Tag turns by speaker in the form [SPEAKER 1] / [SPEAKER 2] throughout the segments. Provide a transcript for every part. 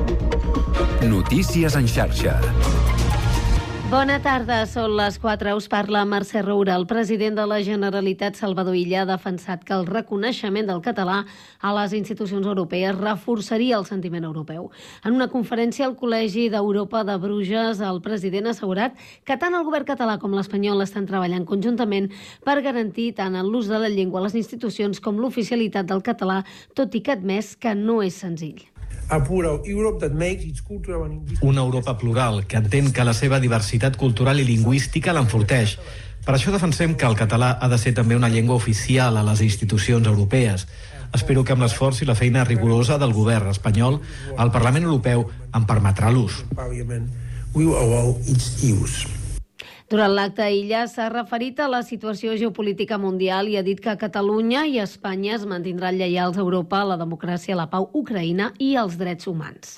[SPEAKER 1] Notícies en xarxa.
[SPEAKER 2] Bona tarda, són les 4. Us parla Mercè Roura. El president de la Generalitat, Salvador Illa, ha defensat que el reconeixement del català a les institucions europees reforçaria el sentiment europeu. En una conferència al Col·legi d'Europa de Bruges, el president ha assegurat que tant el govern català com l'espanyol estan treballant conjuntament per garantir tant l'ús de la llengua a les institucions com l'oficialitat del català, tot i que ha admès que no és senzill.
[SPEAKER 3] Una Europa plural que entén que la seva diversitat cultural i lingüística l'enforteix. Per això defensem que el català ha de ser també una llengua oficial a les institucions europees. Espero que amb l'esforç i la feina rigorosa del govern espanyol, el Parlament Europeu en permetrà l'ús.
[SPEAKER 2] Durant l'acte, Illa s'ha referit a la situació geopolítica mundial i ha dit que Catalunya i Espanya es mantindran lleials a Europa, la democràcia, la pau, Ucraïna i els drets humans.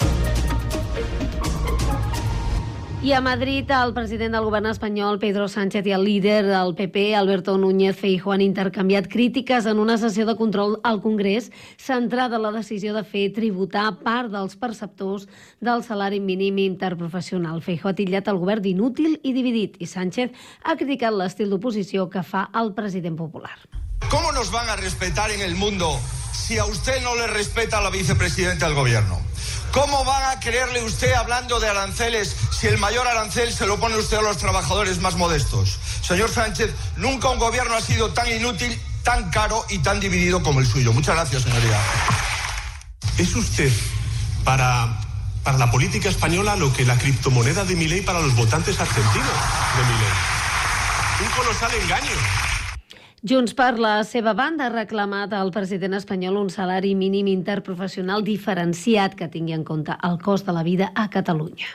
[SPEAKER 2] I a Madrid, el president del govern espanyol, Pedro Sánchez, i el líder del PP, Alberto Núñez Feijóo, han intercanviat crítiques en una sessió de control al Congrés centrada en la decisió de fer tributar part dels perceptors del salari mínim interprofessional. Feijóo ha titllat el govern d'inútil i dividit i Sánchez ha criticat l'estil d'oposició que fa el president popular.
[SPEAKER 4] ¿Cómo nos van a respetar en el mundo si a usted no le respeta a la vicepresidenta del gobierno? ¿Cómo van a creerle usted hablando de aranceles si el mayor arancel se lo pone usted a los trabajadores más modestos? Señor Sánchez, nunca un gobierno ha sido tan inútil, tan caro y tan dividido como el suyo. Muchas gracias, señoría.
[SPEAKER 5] ¿Es usted para la política española lo que la criptomoneda de Milei para los votantes argentinos de Milei? Un colosal engaño.
[SPEAKER 2] Junts, per la seva banda, ha reclamat al president espanyol un salari mínim interprofessional diferenciat que tingui en compte el cost de la vida a Catalunya.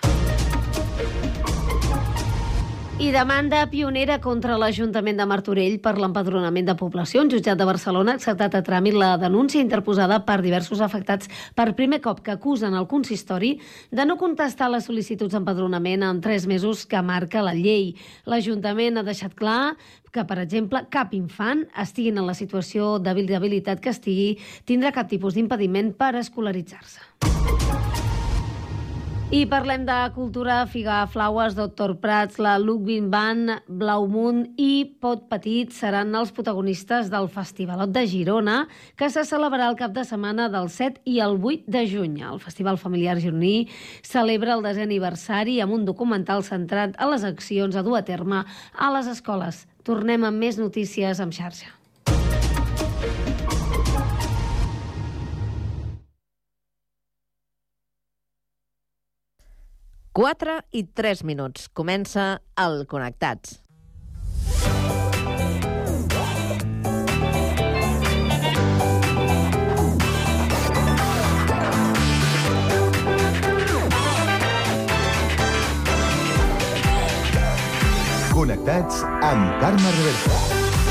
[SPEAKER 2] I demanda pionera contra l'Ajuntament de Martorell per l'empadronament de població. Un jutjat de Barcelona ha acceptat a tràmit la denúncia interposada per diversos afectats per primer cop que acusen el consistori de no contestar les sol·licituds d'empadronament en 3 mesos que marca la llei. L'Ajuntament ha deixat clar que, per exemple, cap infant, estiguin en la situació d'habilitat que estigui, tindrà cap tipus d'impediment per escolaritzar-se. I parlem de cultura. Figaflaues, Doctor Prats, la Ludwig Band, Blaumunt i Pot Petit seran els protagonistes del Festivalot de Girona, que se celebrarà el cap de setmana del 7 i el 8 de juny. El Festival Familiar Gironí celebra el 10è aniversari amb un documental centrat a les accions a dur a terme a les escoles. Tornem amb més notícies en xarxa.
[SPEAKER 6] Quatre i 3 minuts. Comença el Connectats.
[SPEAKER 7] Connectats amb Carme Reversa.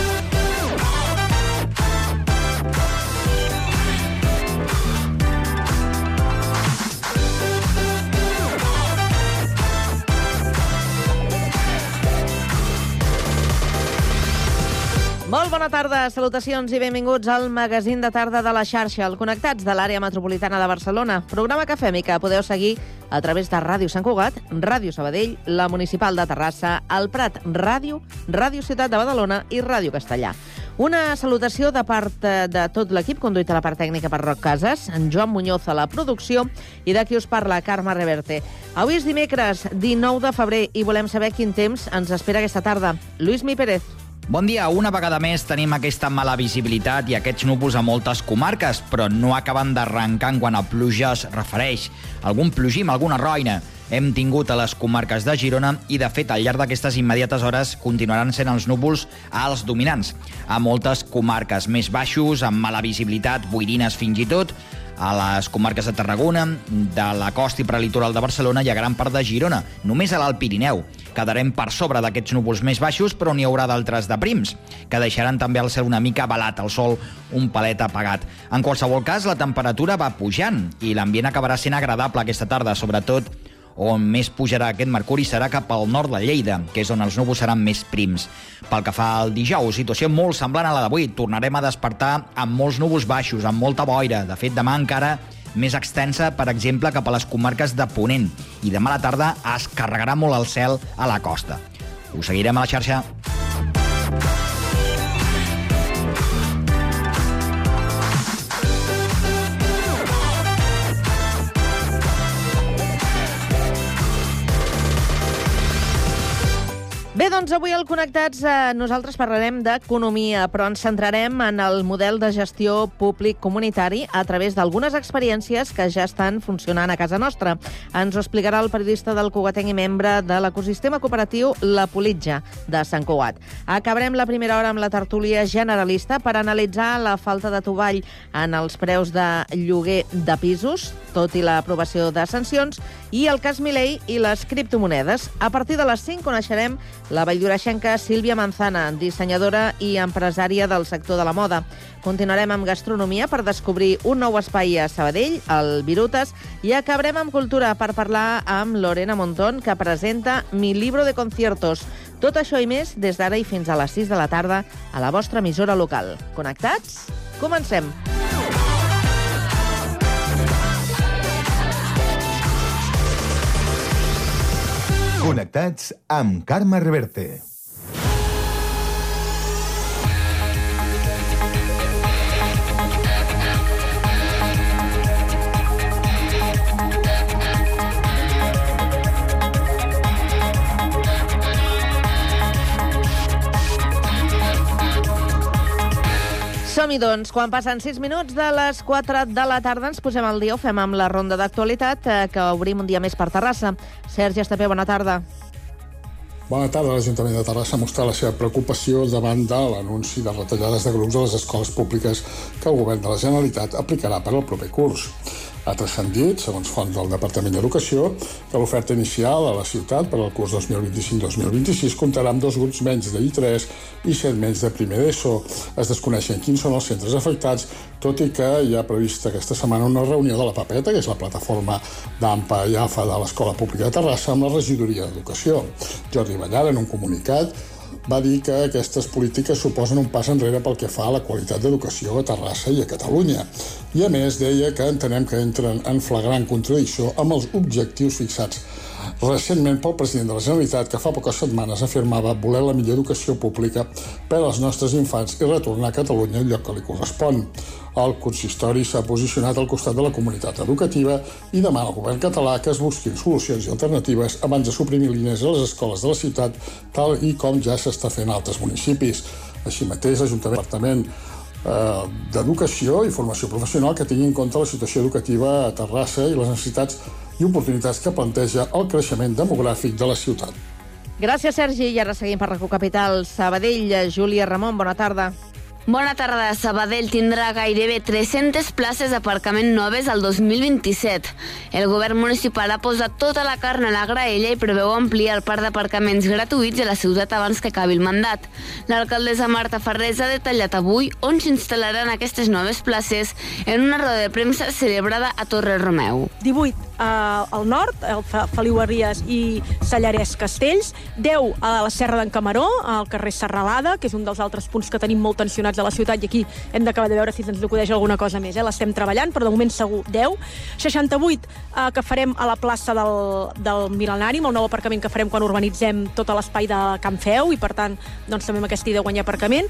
[SPEAKER 6] Molt bona tarda, salutacions i benvinguts al magazín de tarda de la xarxa, el Connectats de l'àrea metropolitana de Barcelona. Programa que fem i que podeu seguir a través de Ràdio Sant Cugat, Ràdio Sabadell, la Municipal de Terrassa, el Prat Ràdio, Ràdio Ciutat de Badalona i Ràdio Castellà. Una salutació de part de tot l'equip, conduït a la part tècnica per Roc Casas, en Joan Muñoz a la producció i de qui us parla, Carme Reverte. Avui és dimecres, 19 de febrer, i volem saber quin temps ens espera aquesta tarda. Lluís Mi Pérez.
[SPEAKER 8] Bon dia. Una vegada més tenim aquesta mala visibilitat i aquests núvols a moltes comarques, però no acaben d'arrencar en quant a pluja es refereix. Algun plogim, alguna roina hem tingut a les comarques de Girona i, de fet, al llarg d'aquestes immediates hores continuaran sent els núvols els dominants. A moltes comarques més baixos, amb mala visibilitat, boirines fins i tot, a les comarques de Tarragona, de la costa i prelitoral de Barcelona i a gran part de Girona. Només a l'Alt Pirineu quedarem per sobre d'aquests núvols més baixos, però n'hi haurà d'altres de prims, que deixaran també el cel una mica velat, el sol un palet apagat. En qualsevol cas, la temperatura va pujant i l'ambient acabarà sent agradable aquesta tarda, sobretot on més pujarà aquest mercuri serà cap al nord de Lleida, que és on els núvols seran més prims. Pel que fa al dijous, situació molt semblant a la d'avui. Tornarem a despertar amb molts núvols baixos, amb molta boira. De fet, demà encara més extensa, per exemple, cap a les comarques de Ponent. I demà a la tarda es carregarà molt el cel a la costa. Ho seguirem a la xarxa.
[SPEAKER 6] Bé, doncs avui al Connectats nosaltres parlarem d'economia, però ens centrarem en el model de gestió públic comunitari a través d'algunes experiències que ja estan funcionant a casa nostra. Ens ho explicarà el periodista del Cugatenc i membre de l'ecosistema cooperatiu La Politja, de Sant Cugat. Acabarem la primera hora amb la tertúlia generalista per analitzar la falta de toball en els preus de lloguer de pisos, tot i l'aprovació de sancions, i el cas Milei i les criptomonedes. A partir de les 5 coneixerem la valldoreixenca Sílvia Manzana, dissenyadora i empresària del sector de la moda. Continuarem amb gastronomia per descobrir un nou espai a Sabadell, el Virutas, i acabarem amb cultura per parlar amb Lorena Montón, que presenta Mi libro de conciertos. Tot això i més des d'ara i fins a les 6 de la tarda a la vostra emissora local. Connectats? Comencem!
[SPEAKER 7] Connectats amb Carme Reverte.
[SPEAKER 6] Som-hi, doncs. Quan passen 6 minuts de les 4 de la tarda ens posem al dia, ho fem amb la ronda d'actualitat, que obrim un dia més per Terrassa. Sergi Estapé, bona tarda.
[SPEAKER 1] Bona tarda. L'Ajuntament de Terrassa ha mostrat la seva preocupació davant de l'anunci de retallades de grups a les escoles públiques que el govern de la Generalitat aplicarà per al proper curs. Ha transcendit, segons fonts del Departament d'Educació, que l'oferta inicial a la ciutat per al curs 2025-2026 comptarà amb 2 grups menys de I3 i 7 menys de primer d'ESO. Es desconeixen quins són els centres afectats, tot i que hi ha prevista aquesta setmana una reunió de la Papeta, que és la plataforma d'AMPA i AFA de l'Escola Pública de Terrassa, amb la regidoria d'Educació. Jordi Ballart, en un comunicat, va dir que aquestes polítiques suposen un pas enrere pel que fa a la qualitat d'educació a Terrassa i a Catalunya. I a més deia que entenem que entren en flagrant contradicció amb els objectius fixats recentment pel president de la Generalitat, que fa poques setmanes afirmava voler la millor educació pública per als nostres infants i retornar a Catalunya al lloc que li correspon. El consistori s'ha posicionat al costat de la comunitat educativa i demana al govern català que es busquin solucions i alternatives abans de suprimir línies a les escoles de la ciutat, tal i com ja s'està fent a altres municipis. Així mateix, l'Ajuntament Departament d'Educació i Formació Professional que tingui en compte la situació educativa a Terrassa i les necessitats i oportunitats que planteja el creixement demogràfic de la ciutat.
[SPEAKER 6] Gràcies, Sergi. I ara seguim per RACU Capital. Sabadell, Júlia Ramon, bona tarda.
[SPEAKER 9] Bona tarda. Sabadell tindrà gairebé 300 places d'aparcament noves al 2027. El govern municipal ha posat tota la carn a la graella i preveu ampliar el parc d'aparcaments gratuïts a la ciutat abans que acabi el mandat. L'alcaldessa Marta Farrés ha detallat avui on s'instal·laran aquestes noves places en una roda de premsa celebrada a Torre Romeu.
[SPEAKER 10] 18 al nord, Feliu Arrias i Sallarès Castells, 10 a la Serra d'en Camaró, al carrer Serralada, que és un dels altres punts que tenim molt tensionats a la ciutat, i aquí hem d'acabar de veure si ens acudeix alguna cosa més. L'estem treballant, però de moment segur 10. 68 que farem a la plaça del Mil·lenari, amb el nou aparcament que farem quan urbanitzem tot l'espai de Can Feu, i per tant doncs, també amb aquesta idea de guanyar aparcament.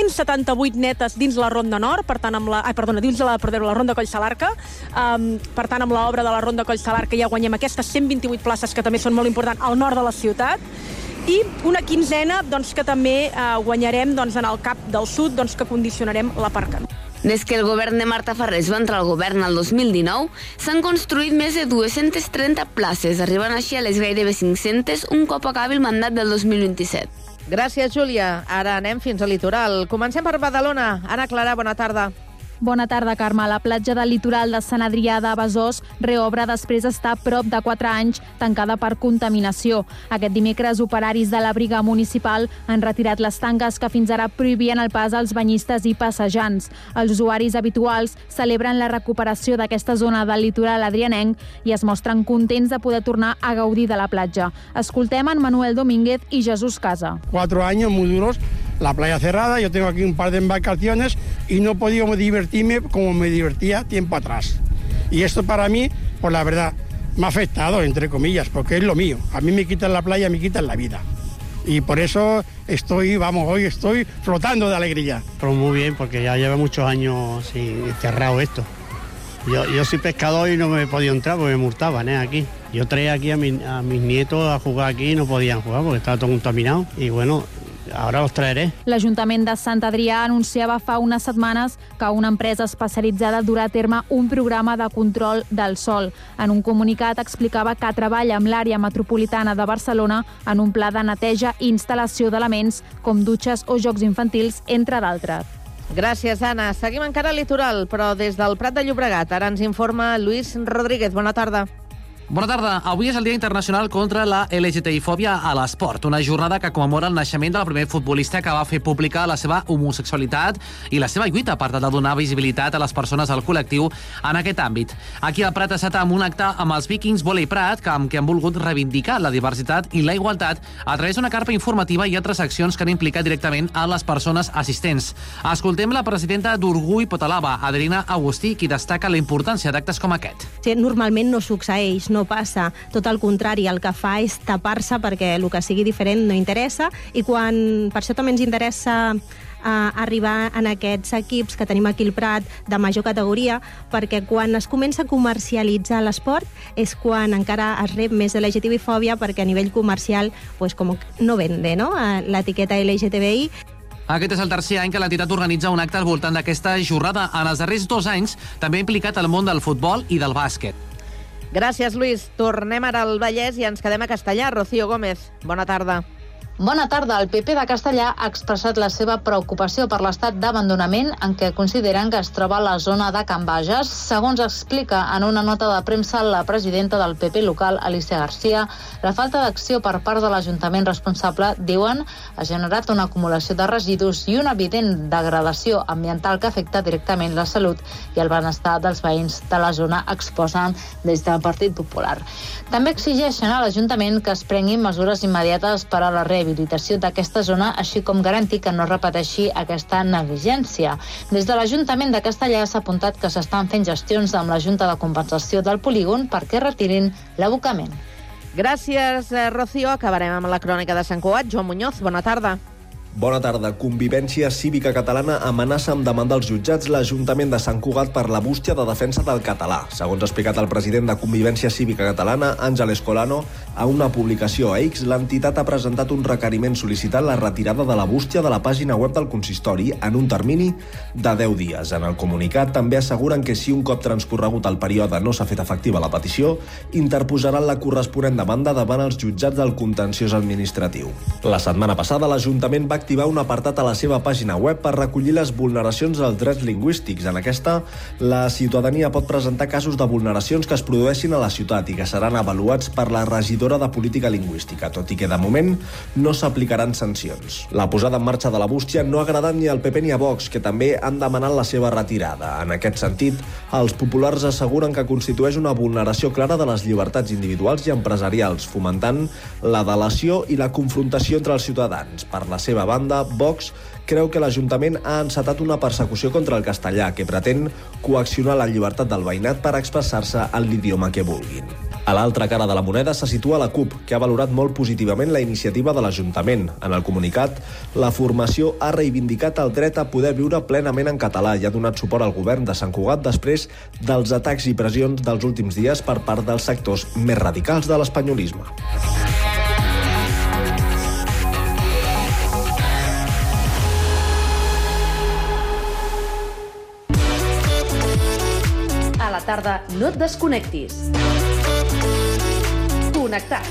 [SPEAKER 10] 178 netes dins la Ronda Nord, per tant, dins la Ronda Collsalarca, per tant, amb l'obra de la Ronda Collsalarca ja guanyem aquestes 128 places que també són molt importants al nord de la ciutat, i una quinzena doncs, que també guanyarem doncs, en el Cap del Sud, doncs, que condicionarem l'aparcament.
[SPEAKER 9] Des que el govern de Marta Farrés va entrar al govern el 2019, s'han construït més de 230 places, arribant així a les gairebé 500 un cop acabi el mandat del 2027.
[SPEAKER 6] Gràcies, Júlia. Ara anem fins al litoral. Comencem per Badalona. Anna Clara, bona tarda.
[SPEAKER 11] Bona tarda, Carme. La platja del litoral de Sant Adrià de Besòs reobre després d'estar prop de 4 anys tancada per contaminació. Aquest dimecres, operaris de la Briga Municipal han retirat les tanques que fins ara prohibien el pas als banyistes i passejants. Els usuaris habituals celebren la recuperació d'aquesta zona del litoral adrianenc i es mostren contents de poder tornar a gaudir de la platja. Escoltem en Manuel Domínguez i Jesús Casa.
[SPEAKER 12] 4 años muy duros, la playa cerrada, yo tengo aquí un par de embarcaciones y no he podido divertirme como me divertía tiempo atrás. Y esto para mí, pues la verdad, me ha afectado, entre comillas, porque es lo mío. A mí me quitan la playa, me quitan la vida. Y por eso hoy estoy flotando de alegría.
[SPEAKER 13] Pero muy bien, porque ya lleva muchos años cerrado esto. Yo soy pescador y no me he podido entrar porque me multaban aquí. Yo traía aquí a mis nietos a jugar aquí y no podían jugar porque estaba todo contaminado. Y bueno, ara els traeré.
[SPEAKER 11] L'Ajuntament de Sant Adrià anunciava fa unes setmanes que una empresa especialitzada durà a terme un programa de control del sòl. En un comunicat explicava que treballa amb l'àrea metropolitana de Barcelona en un pla de neteja i instal·lació d'elements com dutxes o jocs infantils, entre d'altres.
[SPEAKER 6] Gràcies, Anna. Seguim encara al litoral, però des del Prat de Llobregat. Ara ens informa Lluís Rodríguez. Bona tarda.
[SPEAKER 14] Bona tarda. Avui és el Dia Internacional contra la LGTBI-fòbia a l'esport, una jornada que commemora el naixement del primer futbolista que va fer pública la seva homosexualitat i la seva lluita per tal de donar visibilitat a les persones del col·lectiu en aquest àmbit. Aquí al Prat ha estat amb un acte amb els Vikings Volei Prat, amb què han volgut reivindicar la diversitat i la igualtat a través d'una carpa informativa i altres accions que han implicat directament a les persones assistents. Escoltem la presidenta d'Orgull Potalaba, Adelina Agustí, qui destaca la importància d'actes com aquest.
[SPEAKER 15] Sí, normalment no succeeix, no passa. Tot el contrari, el que fa és tapar-se perquè el que sigui diferent no interessa i per això també ens interessa arribar en aquests equips que tenim aquí al Prat de major categoria, perquè quan es comença a comercialitzar l'esport és quan encara es rep més de LGTBI-fòbia, perquè a nivell comercial pues, com no vende, no? L'etiqueta LGTBI.
[SPEAKER 14] Aquest és el tercer any que l'entitat organitza un acte al voltant d'aquesta jornada. En els darrers 2 anys també ha implicat el món del futbol i del bàsquet.
[SPEAKER 6] Gràcies, Lluís. Tornem ara al Vallès i ens quedem a Castellà. Rocío Gómez, bona tarda.
[SPEAKER 16] Bona tarda. El PP de Castellà ha expressat la seva preocupació per l'estat d'abandonament en què consideren que es troba a la zona de Can Bages. Segons explica en una nota de premsa la presidenta del PP local, Alicia García, la falta d'acció per part de l'Ajuntament responsable, diuen, ha generat una acumulació de residus i una evident degradació ambiental que afecta directament la salut i el benestar dels veïns de la zona, exposen des del Partit Popular. També exigeixen a l'Ajuntament que es prenguin mesures immediates per a la rehabilitació d'aquesta zona, així com garantir que no repeteixi aquesta negligència. Des de l'Ajuntament de Castellà s'ha apuntat que s'estan fent gestions amb la Junta de Compensació del polígon perquè retirin l'abocament.
[SPEAKER 6] Gràcies, Rocío. Acabarem amb la crònica de Sant Cugat. Joan Muñoz, bona tarda.
[SPEAKER 17] Bona tarda. Convivència Cívica Catalana amenaça amb demandar als jutjats l'Ajuntament de Sant Cugat per la bústia de defensa del català. Segons ha explicat el president de Convivència Cívica Catalana, Àngel Escolano, a una publicació a X, l'entitat ha presentat un requeriment sol·licitant la retirada de la bústia de la pàgina web del consistori en un termini de 10 dies. En el comunicat també asseguren que si un cop transcorregut el període no s'ha fet efectiva la petició, interposaran la corresponent demanda davant els jutjats del contenciós administratiu. La setmana passada, l'Ajuntament va activar un apartat a la seva pàgina web per recollir les vulneracions als drets lingüístics. En aquesta, la ciutadania pot presentar casos de vulneracions que es produeixin a la ciutat i que seran avaluats per la regidora de Política Lingüística, tot i que de moment no s'aplicaran sancions. La posada en marxa de la bústia no ha agradat ni al PP ni a Vox, que també han demanat la seva retirada. En aquest sentit, els populars asseguren que constitueix una vulneració clara de les llibertats individuals i empresarials, fomentant la delació i la confrontació entre els ciutadans. Per la seva banda, Vox creu que l'Ajuntament ha encetat una persecució contra el castellà que pretén coaccionar la llibertat del veïnat per expressar-se en l'idioma que vulguin. A l'altra cara de la moneda se situa la CUP, que ha valorat molt positivament la iniciativa de l'Ajuntament. En el comunicat, la formació ha reivindicat el dret a poder viure plenament en català i ha donat suport al govern de Sant Cugat després dels atacs i pressions dels últims dies per part dels sectors més radicals de l'espanyolisme.
[SPEAKER 18] A la tarda no et desconnectis. Connectats.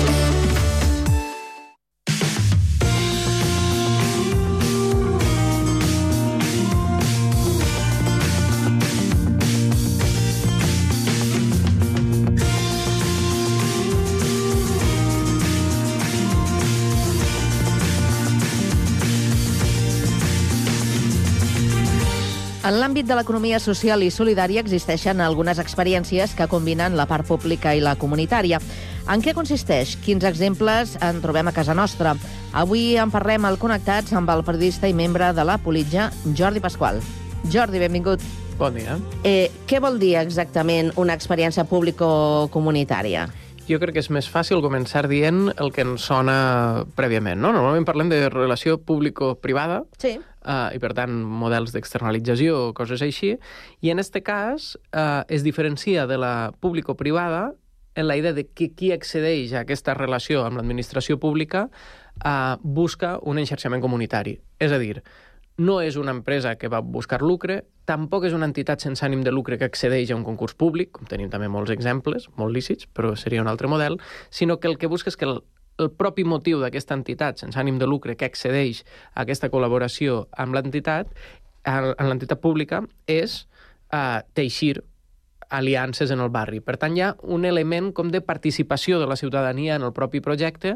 [SPEAKER 6] En l'àmbit de l'economia social i solidària existeixen algunes experiències que combinen la part pública i la comunitària. En què consisteix? Quins exemples en trobem a casa nostra? Avui en parlem al Connectats amb el periodista i membre de la Politja, Jordi Pasqual. Jordi, benvingut.
[SPEAKER 19] Bon dia.
[SPEAKER 6] Què vol dir exactament una experiència público-comunitària?
[SPEAKER 19] Jo crec que és més fàcil començar dient el que ens sona prèviament, no? Normalment parlem de relació público-privada,
[SPEAKER 6] sí.
[SPEAKER 19] I per tant models d'externalització o coses així, i en aquest cas es diferencia de la público-privada en la idea de que qui accedeix a aquesta relació amb l'administració pública busca un enxarxament comunitari. És a dir, no és una empresa que va buscar lucre, tampoc és una entitat sense ànim de lucre que accedeix a un concurs públic, com tenim també molts exemples, molt lícits, però seria un altre model, sinó que el que busca és que el propi motiu d'aquesta entitat sense ànim de lucre que accedeix a aquesta col·laboració amb l'entitat, en l'entitat pública, és teixir aliances en el barri. Per tant, hi ha un element com de participació de la ciutadania en el propi projecte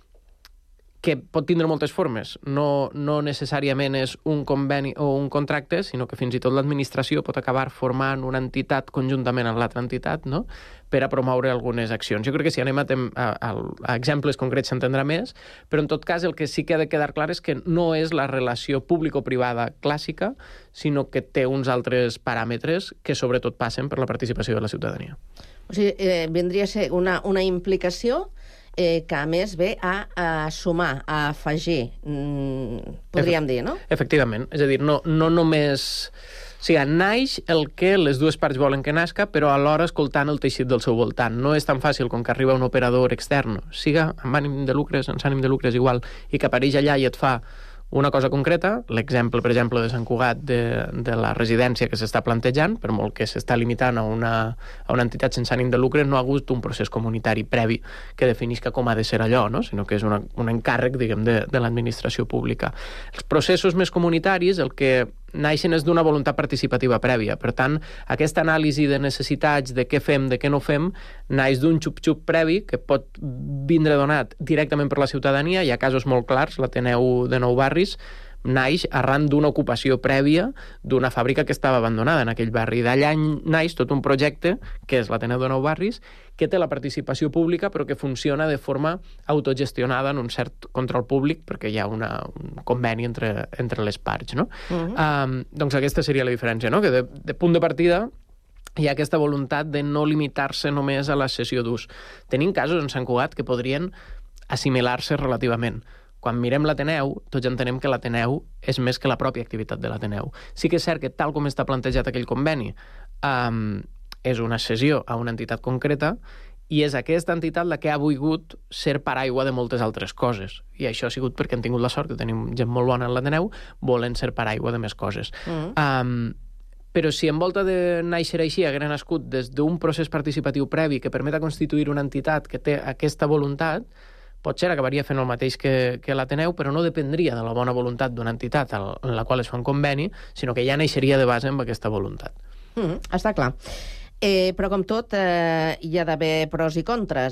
[SPEAKER 19] que pot tindre moltes formes. No necessàriament és un conveni o un contracte, sinó que fins i tot l'administració pot acabar formant una entitat conjuntament amb l'altra entitat, no?, per a promoure algunes accions. Jo crec que si anem a exemples concrets s'entendrà més, però en tot cas el que sí que ha de quedar clar és que no és la relació público-privada clàssica, sinó que té uns altres paràmetres que sobretot passen per la participació de la ciutadania.
[SPEAKER 6] O sigui, vindria a ser una implicació que a més ve a sumar, a afegir, podríem dir, no?
[SPEAKER 19] Efectivament, és a dir, no només... O sigui, naix el que les dues parts volen que nasca, però alhora escoltant el teixit del seu voltant. No és tan fàcil com que arriba un operador extern, siga amb ànim de lucre, sense ànim de lucre, és igual, i que apareix allà i et fa una cosa concreta, l'exemple, per exemple, de Sant Cugat, de la residència que s'està plantejant, per molt que s'està limitant a una entitat sense ànim de lucre, no ha hagut un procés comunitari previ que definisca com ha de ser allò, no? Sinó que és un encàrrec, diguem, de l'administració pública. Els processos més comunitaris, el que naixen és d'una voluntat participativa prèvia. Per tant, aquesta anàlisi de necessitats, de què fem, de què no fem, naix d'un xup-xup previ que pot vindre donat directament per la ciutadania. Hi ha casos molt clars, l'Ateneu de Nou Barris naix arran d'una ocupació prèvia d'una fàbrica que estava abandonada en aquell barri. D'allà naix tot un projecte, que és l'Ateneu de Nou Barris, que té la participació pública però que funciona de forma autogestionada en un cert control públic perquè hi ha un conveni entre les parts, no? Doncs aquesta seria la diferència, no? Que de punt de partida hi ha aquesta voluntat de no limitar-se només a la cessió d'ús. Tenim casos en Sant Cugat que podrien assimilar-se relativament. Quan mirem l'Ateneu, tots entenem que l'Ateneu és més que la pròpia activitat de l'Ateneu. Sí que és cert que tal com està plantejat aquell conveni, és una cessió a una entitat concreta i és aquesta entitat la que ha volgut ser paraigua de moltes altres coses. I això ha sigut perquè han tingut la sort que tenim gent molt bona en l'Ateneu, volen ser paraigua de més coses. Però si en volta de néixer així hagués nascut des d'un procés participatiu previ que permeta constituir una entitat que té aquesta voluntat, potser acabaria fent el mateix que l'Ateneu, però no dependria de la bona voluntat d'una entitat en la qual es fa un conveni, sinó que ja naixeria de base amb aquesta voluntat.
[SPEAKER 6] Està clar. Però com tot, hi ha d'haver pros i contres.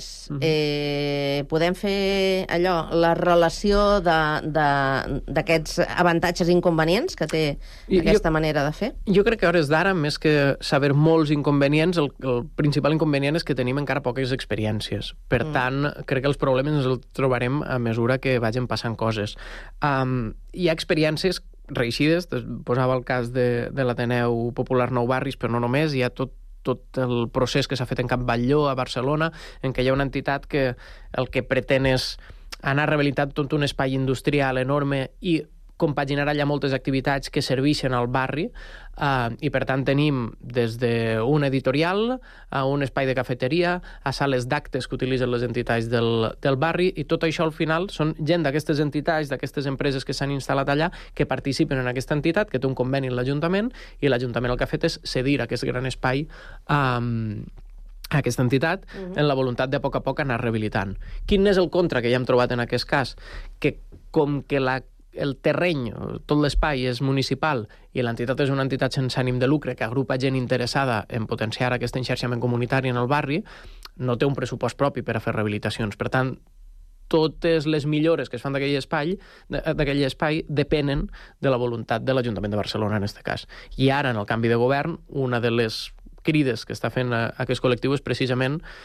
[SPEAKER 6] Podem fer allò, la relació d'aquests avantatges i inconvenients que té aquesta manera de fer?
[SPEAKER 19] Jo crec que a hores d'ara, més que saber molts inconvenients, el principal inconvenient és que tenim encara poques experiències. Per tant, crec que els problemes ens els trobarem a mesura que vagin passant coses. Hi ha experiències reeixides, posava el cas de l'Ateneu Popular Nou Barris, però no només, hi ha tot el procés que s'ha fet en Can Batlló, a Barcelona, en què hi ha una entitat que el que pretén és anar rehabilitant tot un espai industrial enorme i compaginar allà moltes activitats que serveixen al barri i per tant tenim des d'un editorial a un espai de cafeteria a sales d'actes que utilitzen les entitats del barri i tot això al final són gent d'aquestes entitats, d'aquestes empreses que s'han instal·lat allà que participen en aquesta entitat, que té un conveni amb l'Ajuntament i l'Ajuntament el que ha fet és cedir aquest gran espai a aquesta entitat en la voluntat de a poc anar rehabilitant. Quin és el contra que ja hem trobat en aquest cas? Que com que el terreny, tot l'espai és municipal i l'entitat és una entitat sense ànim de lucre que agrupa gent interessada en potenciar aquest enxarxament comunitari en el barri, no té un pressupost propi per a fer rehabilitacions. Per tant, totes les millores que es fan d'aquell espai depenen de la voluntat de l'Ajuntament de Barcelona en aquest cas. I ara, en el canvi de govern, una de les crides que està fent aquest col·lectiu és precisament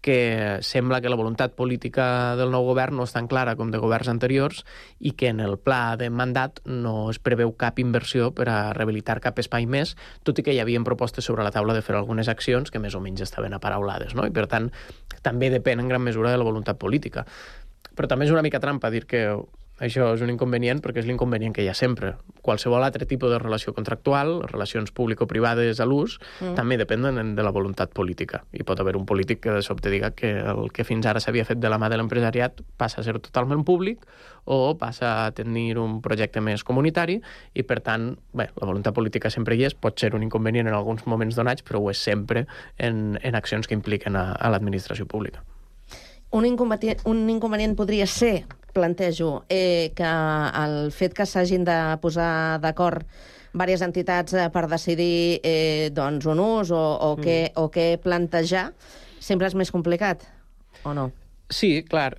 [SPEAKER 19] que sembla que la voluntat política del nou govern no és tan clara com de governs anteriors i que en el pla de mandat no es preveu cap inversió per a rehabilitar cap espai més, tot i que hi havia propostes sobre la taula de fer algunes accions que més o menys estaven aparaulades, no? I per tant també depèn en gran mesura de la voluntat política. Però també és una mica trampa dir que això és un inconvenient perquè és l'inconvenient que hi ha sempre. Qualsevol altre tipus de relació contractual, relacions público-privades a l'ús, també depenen de la voluntat política. I pot haver un polític que de sobte diga que el que fins ara s'havia fet de la mà de l'empresariat passa a ser totalment públic o passa a tenir un projecte més comunitari i, per tant, bé, la voluntat política sempre hi és, pot ser un inconvenient en alguns moments donats, però ho és sempre en accions que impliquen a l'administració pública.
[SPEAKER 6] Un inconvenient podria ser, plantejo, que el fet que s'hagin de posar d'acord diverses entitats per decidir doncs, un ús o què plantejar, sempre és més complicat, o no?
[SPEAKER 19] Sí, clar.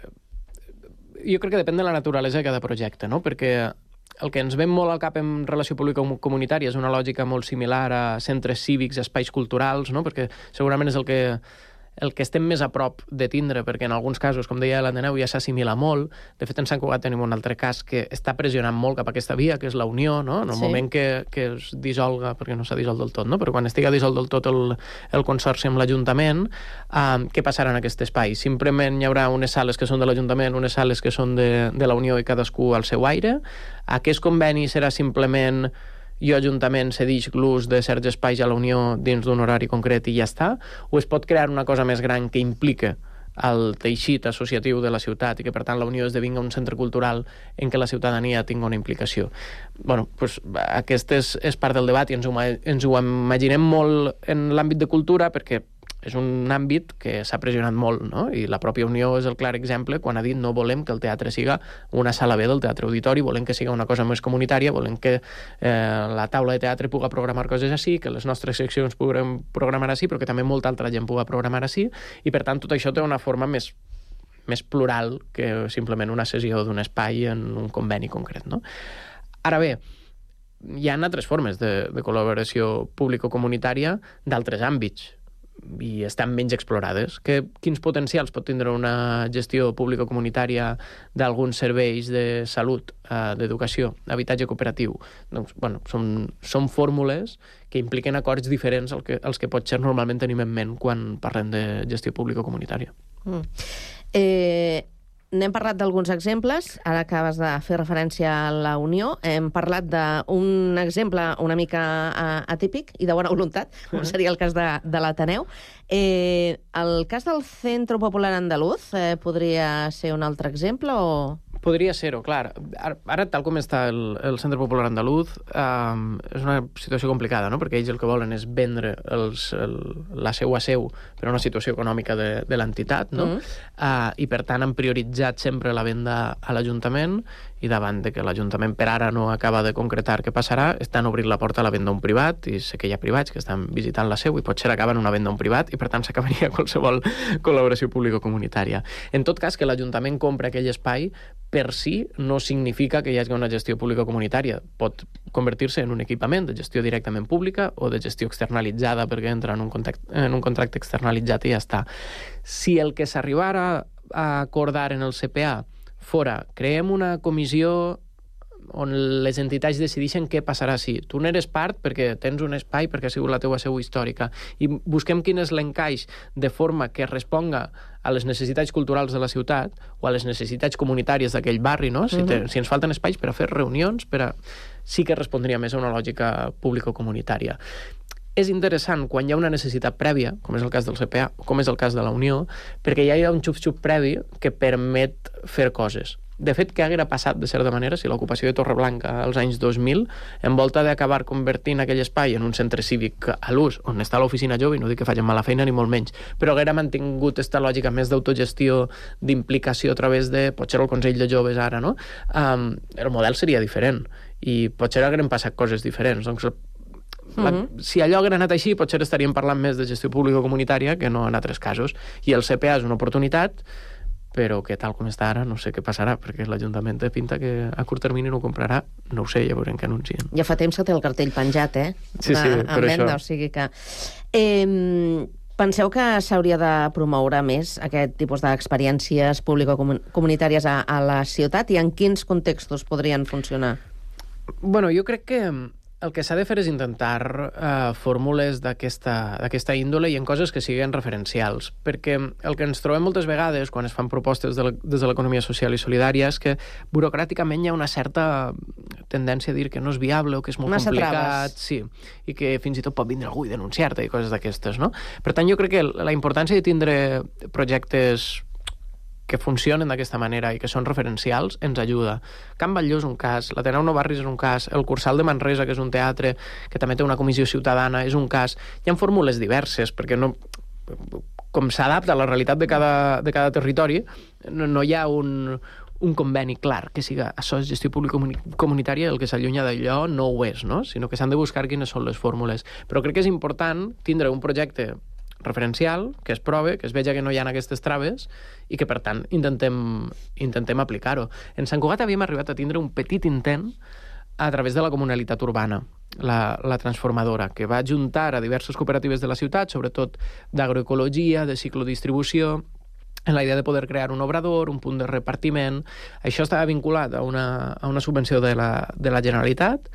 [SPEAKER 19] Jo crec que depèn de la naturalesa de cada projecte, no? Perquè el que ens ven molt al cap en relació pública-comunitària és una lògica molt similar a centres cívics, espais culturals, no? Perquè segurament és el que estem més a prop de tindre, perquè en alguns casos, com deia l'Ateneu, ja s'assimila molt. De fet, en Sant Cugat tenim un altre cas que està pressionant molt cap a aquesta via, que és la Unió, no? En el moment que es dissolga, perquè no s'ha dissolt del tot, no? Però quan estigui dissolt del tot el consorci amb l'Ajuntament, què passarà en aquest espai? Simplement hi haurà unes sales que són de l'Ajuntament, unes sales que són de la Unió i cadascú al seu aire. Aquest conveni serà simplement jo Ajuntament cedix l'ús de certs espais a la Unió dins d'un horari concret i ja està? O es pot crear una cosa més gran que implica el teixit associatiu de la ciutat i que, per tant, la Unió esdevingui un centre cultural en què la ciutadania tingui una implicació? Bueno, doncs aquest és part del debat i ens ho imaginem molt en l'àmbit de cultura perquè és un àmbit que s'ha pressionat molt, no? I la pròpia Unió és el clar exemple quan ha dit no volem que el teatre siga una sala B del teatre auditori, volem que siga una cosa més comunitària, volem que la taula de teatre pugui programar coses així, que les nostres seccions puguem programar així, però que també molta altra gent pugui programar així, i per tant tot això té una forma més plural que simplement una cessió d'un espai en un conveni concret, no? Ara bé, hi ha altres formes de col·laboració público-comunitària d'altres àmbits i estan menys explorades. Quins potencials pot tindre una gestió público-comunitària d'alguns serveis de salut, d'educació, habitatge cooperatiu? Doncs, bueno, són fórmules que impliquen acords diferents als que potser normalment tenim en ment quan parlem de gestió público-comunitària.
[SPEAKER 6] N'hem parlat d'alguns exemples, ara acabes de fer referència a la Unió, hem parlat d'un exemple una mica atípic i de bona voluntat, com seria el cas de l'Ateneu. El cas del Centro Popular Andaluz podria ser un altre exemple o...?
[SPEAKER 19] Podria ser-ho, clar. Ara, tal com està el Centre Popular Andaluz, és una situació complicada, no? Perquè ells el que volen és vendre la seua seu per una situació econòmica de l'entitat, no? I, per tant, han prioritzat sempre la venda a l'Ajuntament i davant de que l'Ajuntament per ara no acaba de concretar què passarà, estan obrint la porta a la venda a un privat, i sé que hi ha privats que estan visitant la seu i potser acaben una venda a un privat i, per tant, s'acabaria qualsevol col·laboració público-comunitària. En tot cas, que l'Ajuntament compra aquell espai per si no significa que hi hagi una gestió pública-comunitària. Pot convertir-se en un equipament de gestió directament pública o de gestió externalitzada perquè entra en un contracte externalitzat i ja està. Si el que s'arribara a acordar en el CPA fora, creem una comissió on les entitats decideixen què passarà si tu n'eres part perquè tens un espai, perquè ha sigut la teua seu històrica, i busquem quin és l'encaix de forma que responga a les necessitats culturals de la ciutat o a les necessitats comunitàries d'aquell barri, no? Si ens falten espais per a fer reunions, sí que respondria més a una lògica público-comunitària. És interessant quan hi ha una necessitat prèvia, com és el cas del CPA o com és el cas de la Unió, perquè ja hi ha un xup-xup previ que permet fer coses. De fet, què haguera passat, de certa manera, si l'ocupació de Torreblanca als anys 2000, en volta d'acabar convertint aquell espai en un centre cívic a l'ús, on està l'oficina jove, i no dic que facin mala feina ni molt menys, però haguera mantingut aquesta lògica més d'autogestió, d'implicació a través de, potser el Consell de Joves ara, no? El model seria diferent, i potser hagueren passat coses diferents. Doncs si allò haguera anat així, potser estaríem parlant més de gestió público-comunitària que no en altres casos. I el CPA és una oportunitat, però que tal com està ara no sé què passarà, perquè l'Ajuntament té pinta que a curt termini no ho comprarà, no ho sé, ja veurem què anuncien.
[SPEAKER 6] Ja fa temps que té el cartell penjat,
[SPEAKER 19] Sí, per
[SPEAKER 6] venda,
[SPEAKER 19] això.
[SPEAKER 6] O sigui que... Penseu que s'hauria de promoure més aquest tipus d'experiències público-comunitàries a la ciutat i en quins contextos podrien funcionar?
[SPEAKER 19] Bueno, jo crec que el que s'ha de fer és intentar fórmules d'aquesta índole i en coses que siguin referencials, perquè el que ens trobem moltes vegades quan es fan propostes des de l'economia social i solidària és que burocràticament hi ha una certa tendència a dir que no és viable o que és molt complicat, sí, i que fins i tot pot vindre algú i denunciar-te i coses d'aquestes, no? Per tant, jo crec que la importància de tindre projectes que funcionen d'aquesta manera i que són referencials ens ajuda. Can Batlló és un cas, l'Ateneu Nou Barris és un cas, el Cursal de Manresa, que és un teatre que també té una comissió ciutadana, és un cas. Hi ha fórmules diverses, perquè no, com s'adapta a la realitat de cada territori, no hi ha un conveni clar que siga això és gestió público-comunitària, el que s'allunya d'allò no ho és, no? Sinó que s'han de buscar quines són les fórmules. Però crec que és important tindre un projecte referencial, que es prove, que es veja que no hi ha aquestes traves i que, per tant, intentem aplicar-ho. En Sant Cugat havíem arribat a tindre un petit intent a través de la comunalitat urbana, la transformadora, que va ajuntar a diverses cooperatives de la ciutat, sobretot d'agroecologia, de ciclodistribució, en la idea de poder crear un obrador, un punt de repartiment. Això estava vinculat a una subvenció de la Generalitat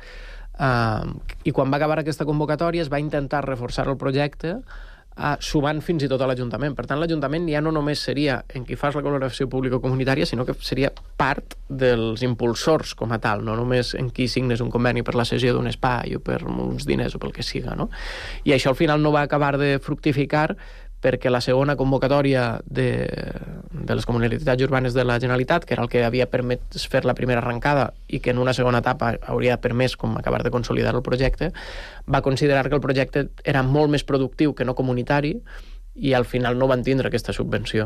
[SPEAKER 19] i quan va acabar aquesta convocatòria es va intentar reforçar el projecte sumant fins i tot a l'Ajuntament. Per tant, l'Ajuntament ja no només seria en qui fas la col·laboració público-comunitària, sinó que seria part dels impulsors com a tal, no només en qui signes un conveni per la cessió d'un espai o per uns diners o pel que siga, no? I això al final no va acabar de fructificar perquè la segona convocatòria de les comunitats urbanes de la Generalitat, que era el que havia permès fer la primera arrencada i que en una segona etapa hauria permès com acabar de consolidar el projecte, va considerar que el projecte era molt més productiu que no comunitari i al final no van tindre aquesta subvenció.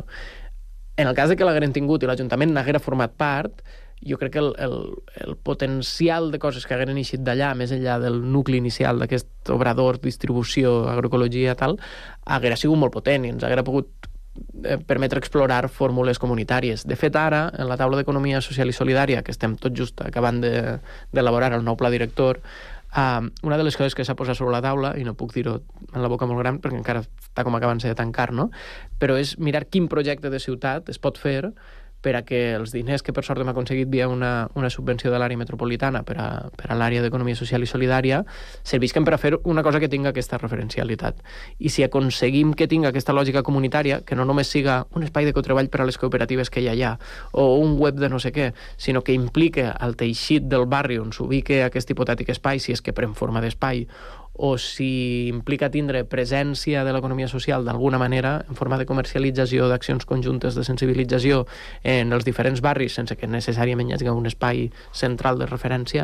[SPEAKER 19] En el cas de que l'hagueren tingut i l'Ajuntament n'haguera format part, jo crec que el potencial de coses que hagueren eixit d'allà, més enllà del nucli inicial d'aquest obrador, distribució, agroecologia i tal, haguera sigut molt potent i ens haguera pogut permetre explorar fórmules comunitàries. De fet, ara, en la taula d'Economia Social i Solidària, que estem tot just acabant d'elaborar el nou pla director, una de les coses que s'ha posat sobre la taula, i no puc dir-ho en la boca molt gran perquè encara està com acabant-se de tancar, no? Però és mirar quin projecte de ciutat es pot fer per a que els diners que per sort hem aconseguit via una subvenció de l'àrea metropolitana per a l'àrea d'Economia Social i Solidària servisquen per a fer una cosa que tinga aquesta referencialitat. I si aconseguim que tinga aquesta lògica comunitària, que no només siga un espai de cotreball per a les cooperatives que hi ha allà, o un web de no sé què, sinó que implique el teixit del barri on s'ubique aquest hipotètic espai, si és que pren forma d'espai, o si implica tindre presència de l'economia social d'alguna manera en forma de comercialització, d'accions conjuntes de sensibilització en els diferents barris sense que necessàriament hi hagi un espai central de referència,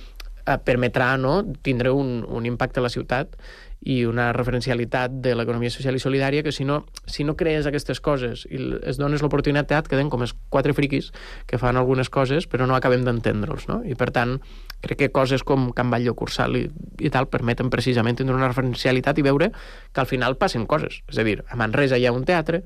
[SPEAKER 19] permetrà tindre un impacte a la ciutat i una referencialitat de l'economia social i solidària que si no crees aquestes coses i es dones l'oportunitat queden com els quatre friquis que fan algunes coses però no acabem d'entendre'ls, no? I per tant crec que coses com Can Batlló, Cursal i tal permeten precisament tindre una referencialitat i veure que al final passen coses. És a dir, a Manresa hi ha un teatre,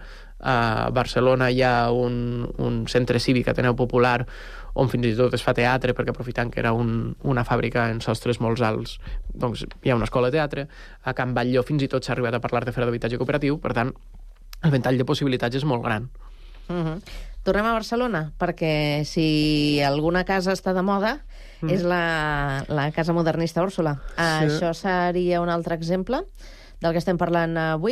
[SPEAKER 19] a Barcelona hi ha un centre cívic Ateneu Popular on fins i tot es fa teatre perquè aprofitant que era una fàbrica en sostres molt alts, doncs hi ha una escola de teatre. A Can Batlló fins i tot s'ha arribat a parlar de fer d'habitatge cooperatiu, per tant el ventall de possibilitats és molt gran.
[SPEAKER 6] Tornem a Barcelona, perquè si alguna casa està de moda és la Casa Modernista Úrsula. Això seria un altre exemple del que estem parlant avui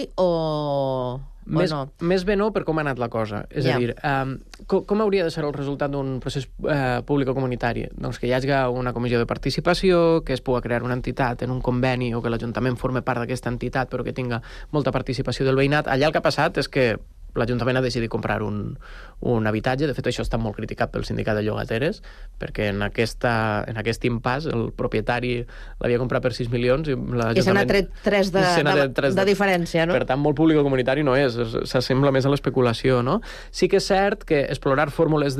[SPEAKER 6] o no?
[SPEAKER 19] Més bé no per com ha anat la cosa. És a dir, com hauria de ser el resultat d'un procés público-comunitari? Doncs que hi hagi una comissió de participació, que es pugui crear una entitat en un conveni o que l'Ajuntament forme part d'aquesta entitat però que tinga molta participació del veïnat. Allà el que ha passat és que l'Ajuntament ha decidit comprar un habitatge. De fet, això està molt criticat pel sindicat de llogateres, perquè en aquest impàs el propietari l'havia comprat per 6 milions i l'Ajuntament...
[SPEAKER 6] I se n'ha tret 3 de diferència, no?
[SPEAKER 19] Per tant, molt público-comunitari no és, s'assembla més a l'especulació, no? Sí que és cert que explorar fórmules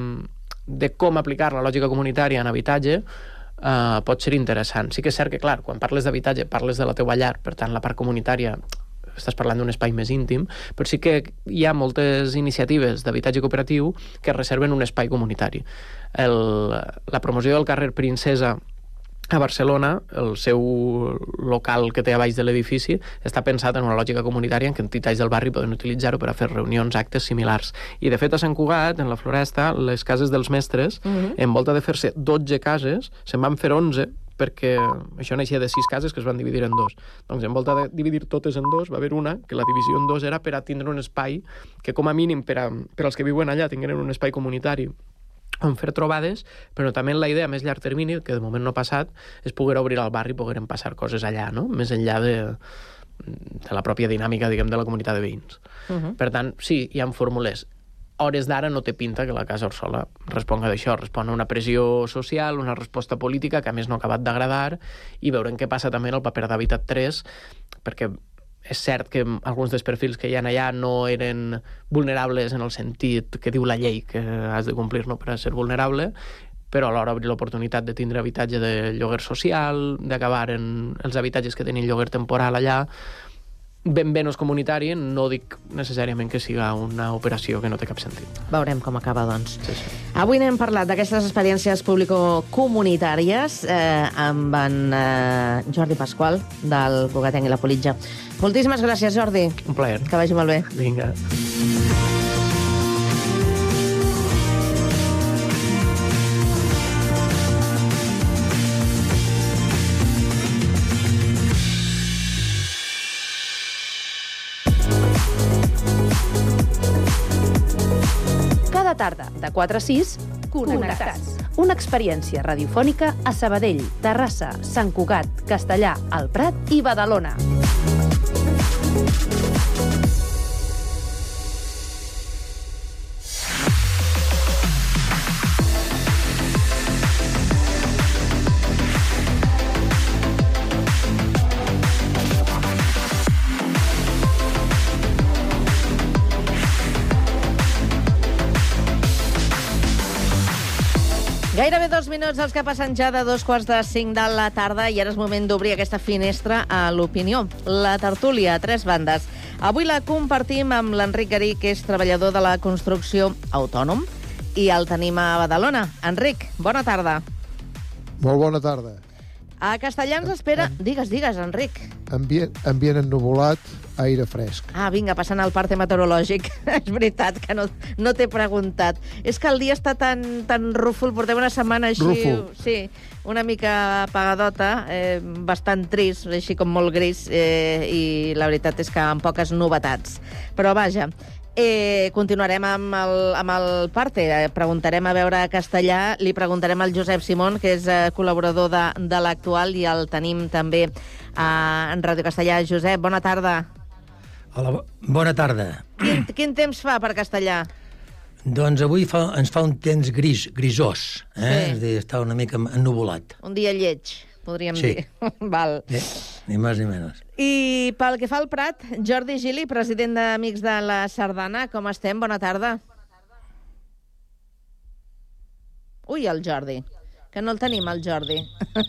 [SPEAKER 19] de com aplicar la lògica comunitària en habitatge pot ser interessant. Sí que és cert que, clar, quan parles d'habitatge parles de la teua llar, per tant, la part comunitària estàs parlant d'un espai més íntim, però sí que hi ha moltes iniciatives d'habitatge cooperatiu que reserven un espai comunitari. La promoció del carrer Princesa a Barcelona, el seu local que té a baix de l'edifici està pensat en una lògica comunitària en què entitats del barri poden utilitzar-ho per a fer reunions, actes similars. I, de fet, a Sant Cugat, en la Floresta, les cases dels mestres, en volta de fer-se 12 cases, se'n van fer 11, perquè això naixia de 6 cases que es van dividir en 2. Doncs en volta de dividir totes en 2, va haver una que la divisió en 2 era per a tindre un espai que, com a mínim, per als que viuen allà tingueren un espai comunitari on fer trobades, però també la idea a més llarg termini, que de moment no ha passat, és poder obrir al barri i pogueren passar coses allà, no? Més enllà de la pròpia dinàmica, diguem, de la comunitat de veïns. Per tant, sí, hi ha fórmules. A hores d'ara no té pinta que la Casa Orsola responga d'això, respon a una pressió social, una resposta política que a més no ha acabat d'agradar, i veurem què passa també en el paper d'Habitat 3, perquè és cert que alguns dels perfils que hi ha allà no eren vulnerables en el sentit que diu la llei que has de complir, no, per a ser vulnerable, però alhora obrir l'oportunitat de tindre habitatge de lloguer social, d'acabar en els habitatges que tenen lloguer temporal allà, ben no és comunitari, no dic necessàriament que siga una operació que no té cap sentit.
[SPEAKER 6] Veurem com acaba, doncs.
[SPEAKER 19] Sí.
[SPEAKER 6] Avui n'hem parlat d'aquestes experiències público-comunitàries amb en Jordi Pasqual, del Cugatenc i la Politja. Moltíssimes gràcies, Jordi.
[SPEAKER 19] Un plaer.
[SPEAKER 6] Que vagi molt bé.
[SPEAKER 19] Vinga.
[SPEAKER 18] Cada tarda, de 4 a 6, Connectats. Una experiència radiofònica a Sabadell, Terrassa, Sant Cugat, Castellà, el Prat i Badalona.
[SPEAKER 6] Gairebé 2 minuts els que passen ja de 2:45 de la tarda i ara és moment d'obrir aquesta finestra a l'opinió. La tertúlia a 3 bandes. Avui la compartim amb l'Enric Garí, que és treballador de la construcció autònom, i el tenim a Badalona. Enric, bona tarda.
[SPEAKER 20] Molt bona tarda.
[SPEAKER 6] A Castellà ens espera... Digues, Enric.
[SPEAKER 20] Ambient ennuvolat, aire fresc.
[SPEAKER 6] Ah, vinga, passant al parte meteorològic. És veritat que no t'he preguntat. És que el dia està tan rúfol, portem una setmana així...
[SPEAKER 20] Rúfol.
[SPEAKER 6] Sí, una mica apagadota, bastant trist, així com molt gris, i la veritat és que amb poques novetats. Però vaja... continuarem amb el parte. Preguntarem a veure a Castellà, li preguntarem al Josep Simón, que és col·laborador de l'Actual, i el tenim també en Ràdio Castellà. Josep, bona tarda.
[SPEAKER 21] Hola, bona tarda.
[SPEAKER 6] Quin temps fa per Castellà?
[SPEAKER 21] Doncs avui ens fa un temps grisós,
[SPEAKER 6] Sí.
[SPEAKER 21] És a dir, està una mica ennuvolat.
[SPEAKER 6] Un dia lleig, podríem
[SPEAKER 21] Sí.
[SPEAKER 6] dir. Val.
[SPEAKER 21] Ni més ni menys.
[SPEAKER 6] I pel que fa al Prat, Jordi Gili, president d'Amics de la Sardana, com estem? Bona tarda. Ui, el Jordi, que no el tenim, el Jordi.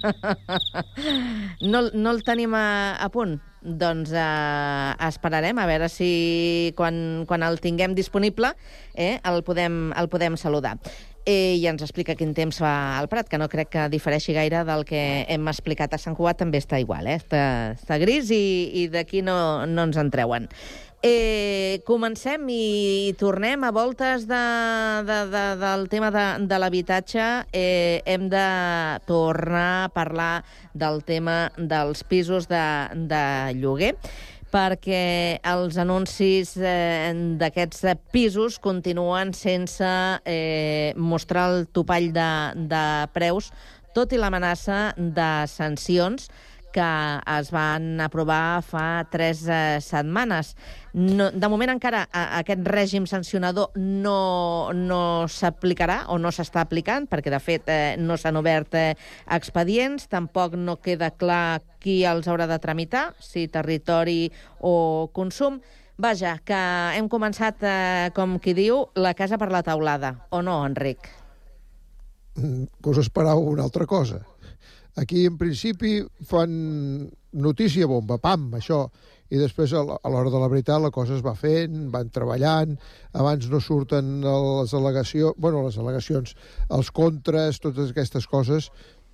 [SPEAKER 6] No el tenim a punt. Doncs esperarem a veure si quan el tinguem disponible el podem saludar. I ens explica quin temps fa al Prat, que no crec que difereixi gaire del que hem explicat a Sant Cugat, també està igual, està gris i d'aquí no ens en treuen. Comencem i tornem a voltes del tema de l'habitatge. Hem de tornar a parlar del tema dels pisos de lloguer, perquè els anuncis d'aquests pisos continuen sense mostrar el topall de preus, tot i l'amenaça de sancions que es van aprovar fa 3 setmanes. De moment encara aquest règim sancionador no s'aplicarà o no s'està aplicant, perquè de fet no s'han obert expedients, tampoc no queda clar qui els haurà de tramitar, si territori o consum. Vaja, que hem començat, com qui diu, la casa per la teulada, o no, Enric?
[SPEAKER 20] Que us esperau una altra cosa. Aquí, en principi, fan notícia bomba, pam, això, i després, a l'hora de la veritat, la cosa es va fent, van treballant, abans no surten les al·legacions, els contres, totes aquestes coses,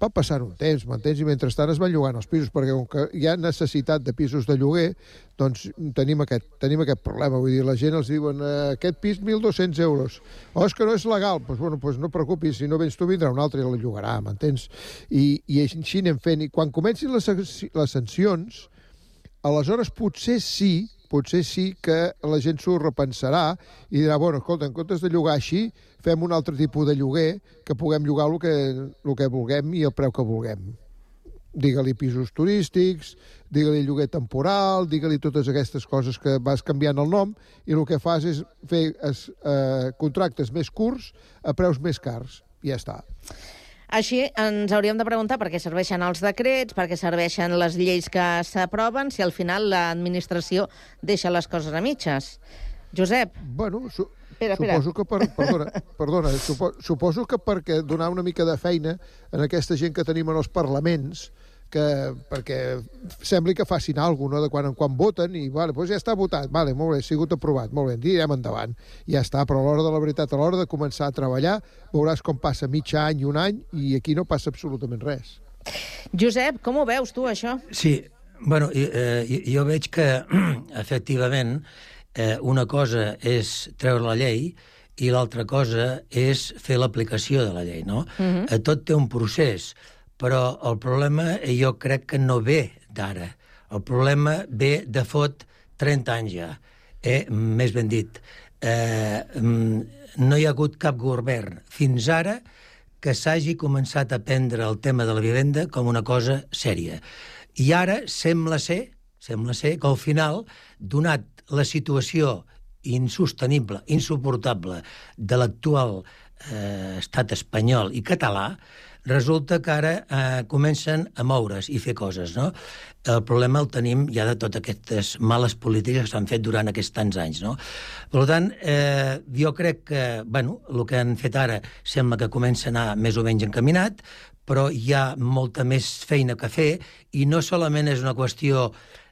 [SPEAKER 20] va passant un temps, m'entens? I mentrestant es van llogant els pisos, perquè com que hi ha necessitat de pisos de lloguer, doncs tenim aquest problema. Vull dir, la gent els diuen aquest pis 1.200 euros. Oh, és que no és legal. Doncs bueno, no et preocupis, si no vens tu vindrà un altre i el llogarà, m'entens? I així anem fent. I quan comencin les sancions, aleshores potser sí que la gent s'ho repensarà i dirà, bueno, escolta, en comptes de llogar així, fem un altre tipus de lloguer, que puguem llogar el que vulguem i el preu que vulguem. Digue-li pisos turístics, digue-li lloguer temporal, digue-li totes aquestes coses que vas canviant el nom, i el que fas és fer contractes més curts a preus més cars. I ja està.
[SPEAKER 6] Així ens hauríem de preguntar per què serveixen els decrets, per què serveixen les lleis que s'aproven, si al final l'administració deixa les coses a mitges. Josep?
[SPEAKER 20] Bueno,
[SPEAKER 6] Espera.
[SPEAKER 20] Suposo que suposo que perquè donar una mica de feina a aquesta gent que tenim en els parlaments, perquè sembli que facin alguna cosa, de quan en quan voten, i doncs ja està votat, molt bé, ha sigut aprovat, molt bé, anirem endavant. Ja està, però a l'hora de la veritat, a l'hora de començar a treballar, veuràs com passa mig any, un any, i aquí no passa absolutament res.
[SPEAKER 6] Josep, com ho veus tu, això?
[SPEAKER 21] Sí, bueno, jo veig que, efectivament, una cosa és treure la llei i l'altra cosa és fer l'aplicació de la llei, no? Tot té un procés, però el problema jo crec que no ve d'ara. El problema ve de fot 30 anys ja, més ben dit. No hi ha hagut cap govern fins ara que s'hagi començat a prendre el tema de la vivenda com una cosa sèria. I ara sembla ser que al final, donat la situació insostenible, insuportable de l'actual estat espanyol i català, resulta que ara comencen a moure's i fer coses, no? El problema el tenim ja de totes aquestes males polítiques que s'han fet durant aquests tants anys, no? Per tant, jo crec que, bueno, el que han fet ara sembla que comença a anar més o menys encaminat, però hi ha molta més feina que fer i no solament és una qüestió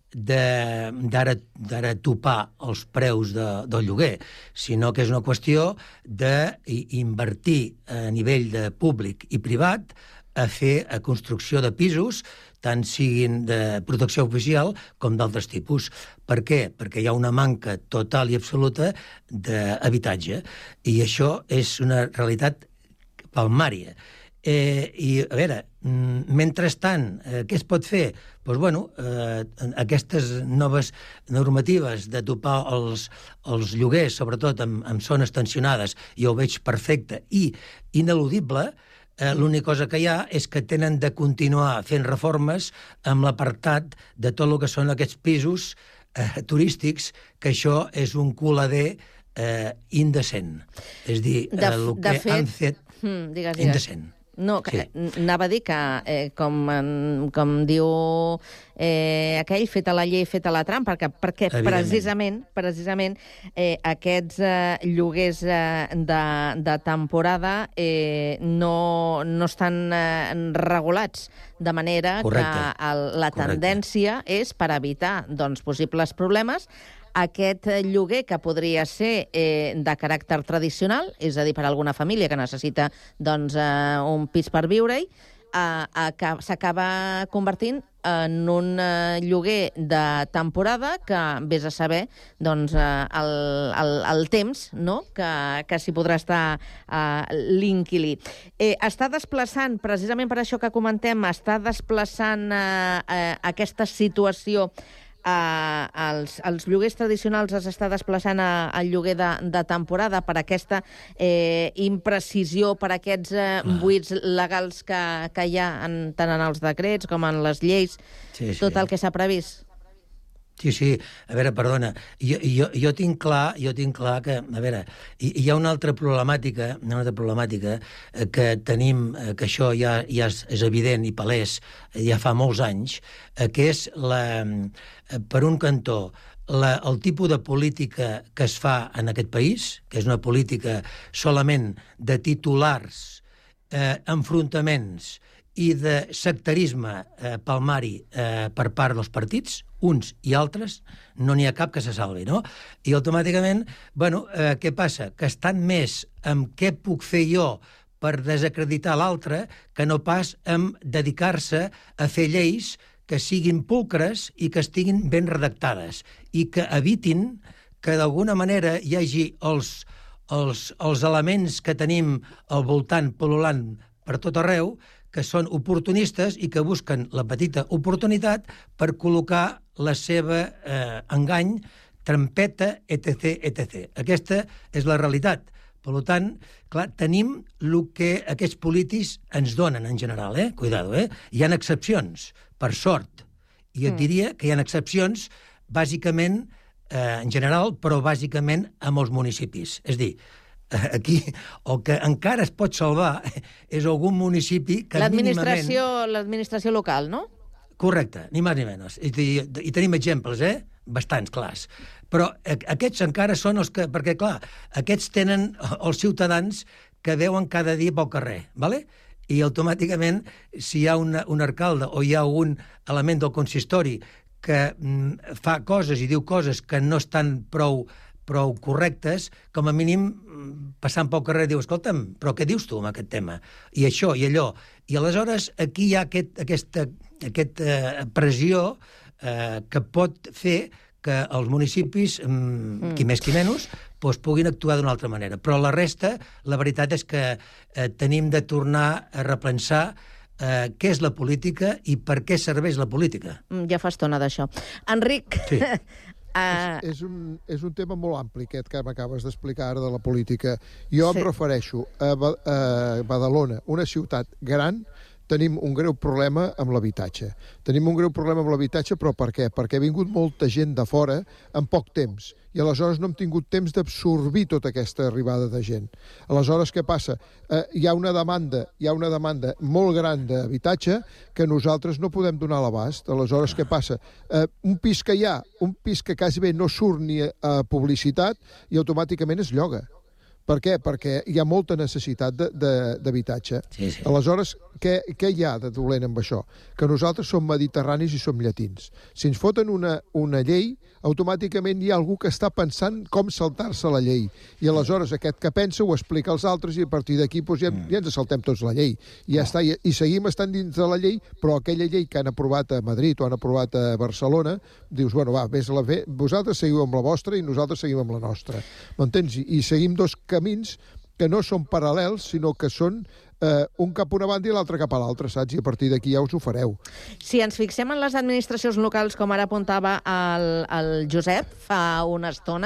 [SPEAKER 21] d'ara topar els preus del lloguer, sinó que és una qüestió d'invertir a nivell de públic i privat a fer construcció de pisos, tant siguin de protecció oficial com d'altres tipus. Per què? Perquè hi ha una manca total i absoluta d'habitatge, i això és una realitat palmària. I, a veure, mentrestant, què es pot fer? Doncs, bueno, aquestes noves normatives de topar els lloguers, sobretot en zones tensionades, jo ho veig perfecte i ineludible. L'única cosa que hi ha és que tenen de continuar fent reformes amb l'apartat de tot el que són aquests pisos turístics, que això és un colader indecent. És dir, el que han fet indecent.
[SPEAKER 6] No, anava a dir que, com diu aquell, feta la llei, feta la trampa, perquè precisament aquests lloguers de temporada no estan regulats, de manera que la tendència és, per evitar possibles problemes, aquest lloguer que podria ser de caràcter tradicional, és a dir, per a alguna família que necessita un pis per viure-hi, s'acaba convertint en un lloguer de temporada que vés a saber el temps que s'hi podrà estar l'inquilí. Està desplaçant, precisament per això que comentem, està desplaçant aquesta situació. Els lloguers tradicionals es està desplaçant al lloguer de temporada per aquesta imprecisió, per aquests buits legals que hi ha tant en els decrets com en les lleis, tot el que s'ha previst.
[SPEAKER 21] Sí. A veure, perdona, jo tinc clar que, a veure, hi ha una altra problemàtica que tenim, que això ja és evident i palès ja fa molts anys, que és, per un cantó, el tipus de política que es fa en aquest país, que és una política solament de titulars, enfrontaments i de sectarisme palmari per part dels partits, uns i altres, no n'hi ha cap que se salvi, no? I automàticament, què passa? Que estan més amb què puc fer jo per desacreditar l'altre que no pas en dedicar-se a fer lleis que siguin pulcres i que estiguin ben redactades i que evitin que d'alguna manera hi hagi els elements que tenim al voltant pol·lulant per tot arreu, que són oportunistes i que busquen la petita oportunitat per col·locar la seva engany, trampeta, etc, etc. Aquesta és la realitat. Per tant, clar, tenim el que aquests polítics ens donen en general, Cuidado, Hi ha excepcions, per sort. I et diria que hi ha excepcions, bàsicament, en general, però bàsicament a molts municipis. És a dir, aquí el que encara es pot salvar és algun municipi que mínimament...
[SPEAKER 6] L'administració local, no?
[SPEAKER 21] Correcte, ni més ni menys. I tenim exemples, bastants clars. Però aquests encara són els que... Perquè, clar, aquests tenen els ciutadans que veuen cada dia pel carrer, ¿vale? I automàticament, si hi ha un alcalde o hi ha un element del consistori que fa coses i diu coses que no estan prou correctes, com a mínim passant pel carrer diu, escolta'm, però què dius tu amb aquest tema? I això, i allò. I aleshores aquí hi ha aquesta pressió que pot fer que els municipis, qui més qui menys, puguin actuar d'una altra manera. Però la resta, la veritat és que tenim de tornar a repensar què és la política i per què serveix la política.
[SPEAKER 6] Ja fa estona d'això. Enric...
[SPEAKER 21] Sí.
[SPEAKER 20] És un tema molt ampli, aquest que m'acabes d'explicar ara de la política. Jo em refereixo a Badalona, una ciutat gran. Tenim un greu problema amb l'habitatge. Tenim un greu problema amb l'habitatge, però per què? Perquè ha vingut molta gent de fora en poc temps, i aleshores no hem tingut temps d'absorbir tota aquesta arribada de gent. Aleshores, què passa? Hi ha una demanda molt gran d'habitatge que nosaltres no podem donar a l'abast. Aleshores, què passa? Un pis que hi ha, un pis que quasi bé no surt ni a publicitat i automàticament es lloga. Per què? Perquè hi ha molta necessitat d'habitatge.
[SPEAKER 21] Sí.
[SPEAKER 20] Aleshores, què hi ha de dolent amb això? Que nosaltres som mediterranis i som llatins. Si ens foten una llei, automàticament hi ha algú que està pensant com saltar-se la llei. I aleshores aquest que pensa ho explica als altres i a partir d'aquí ja ens saltem tots la llei. I ja està, i seguim estant dins de la llei, però aquella llei que han aprovat a Madrid o han aprovat a Barcelona, dius, bueno, va, vosaltres seguiu amb la vostra i nosaltres seguim amb la nostra. M'entens? I seguim dos camins que no són paral·lels, sinó que són un cap a una banda i l'altre cap a l'altra, saps? I a partir d'aquí ja us ho fareu.
[SPEAKER 6] Si ens fixem en les administracions locals, com ara apuntava el Josep fa una estona,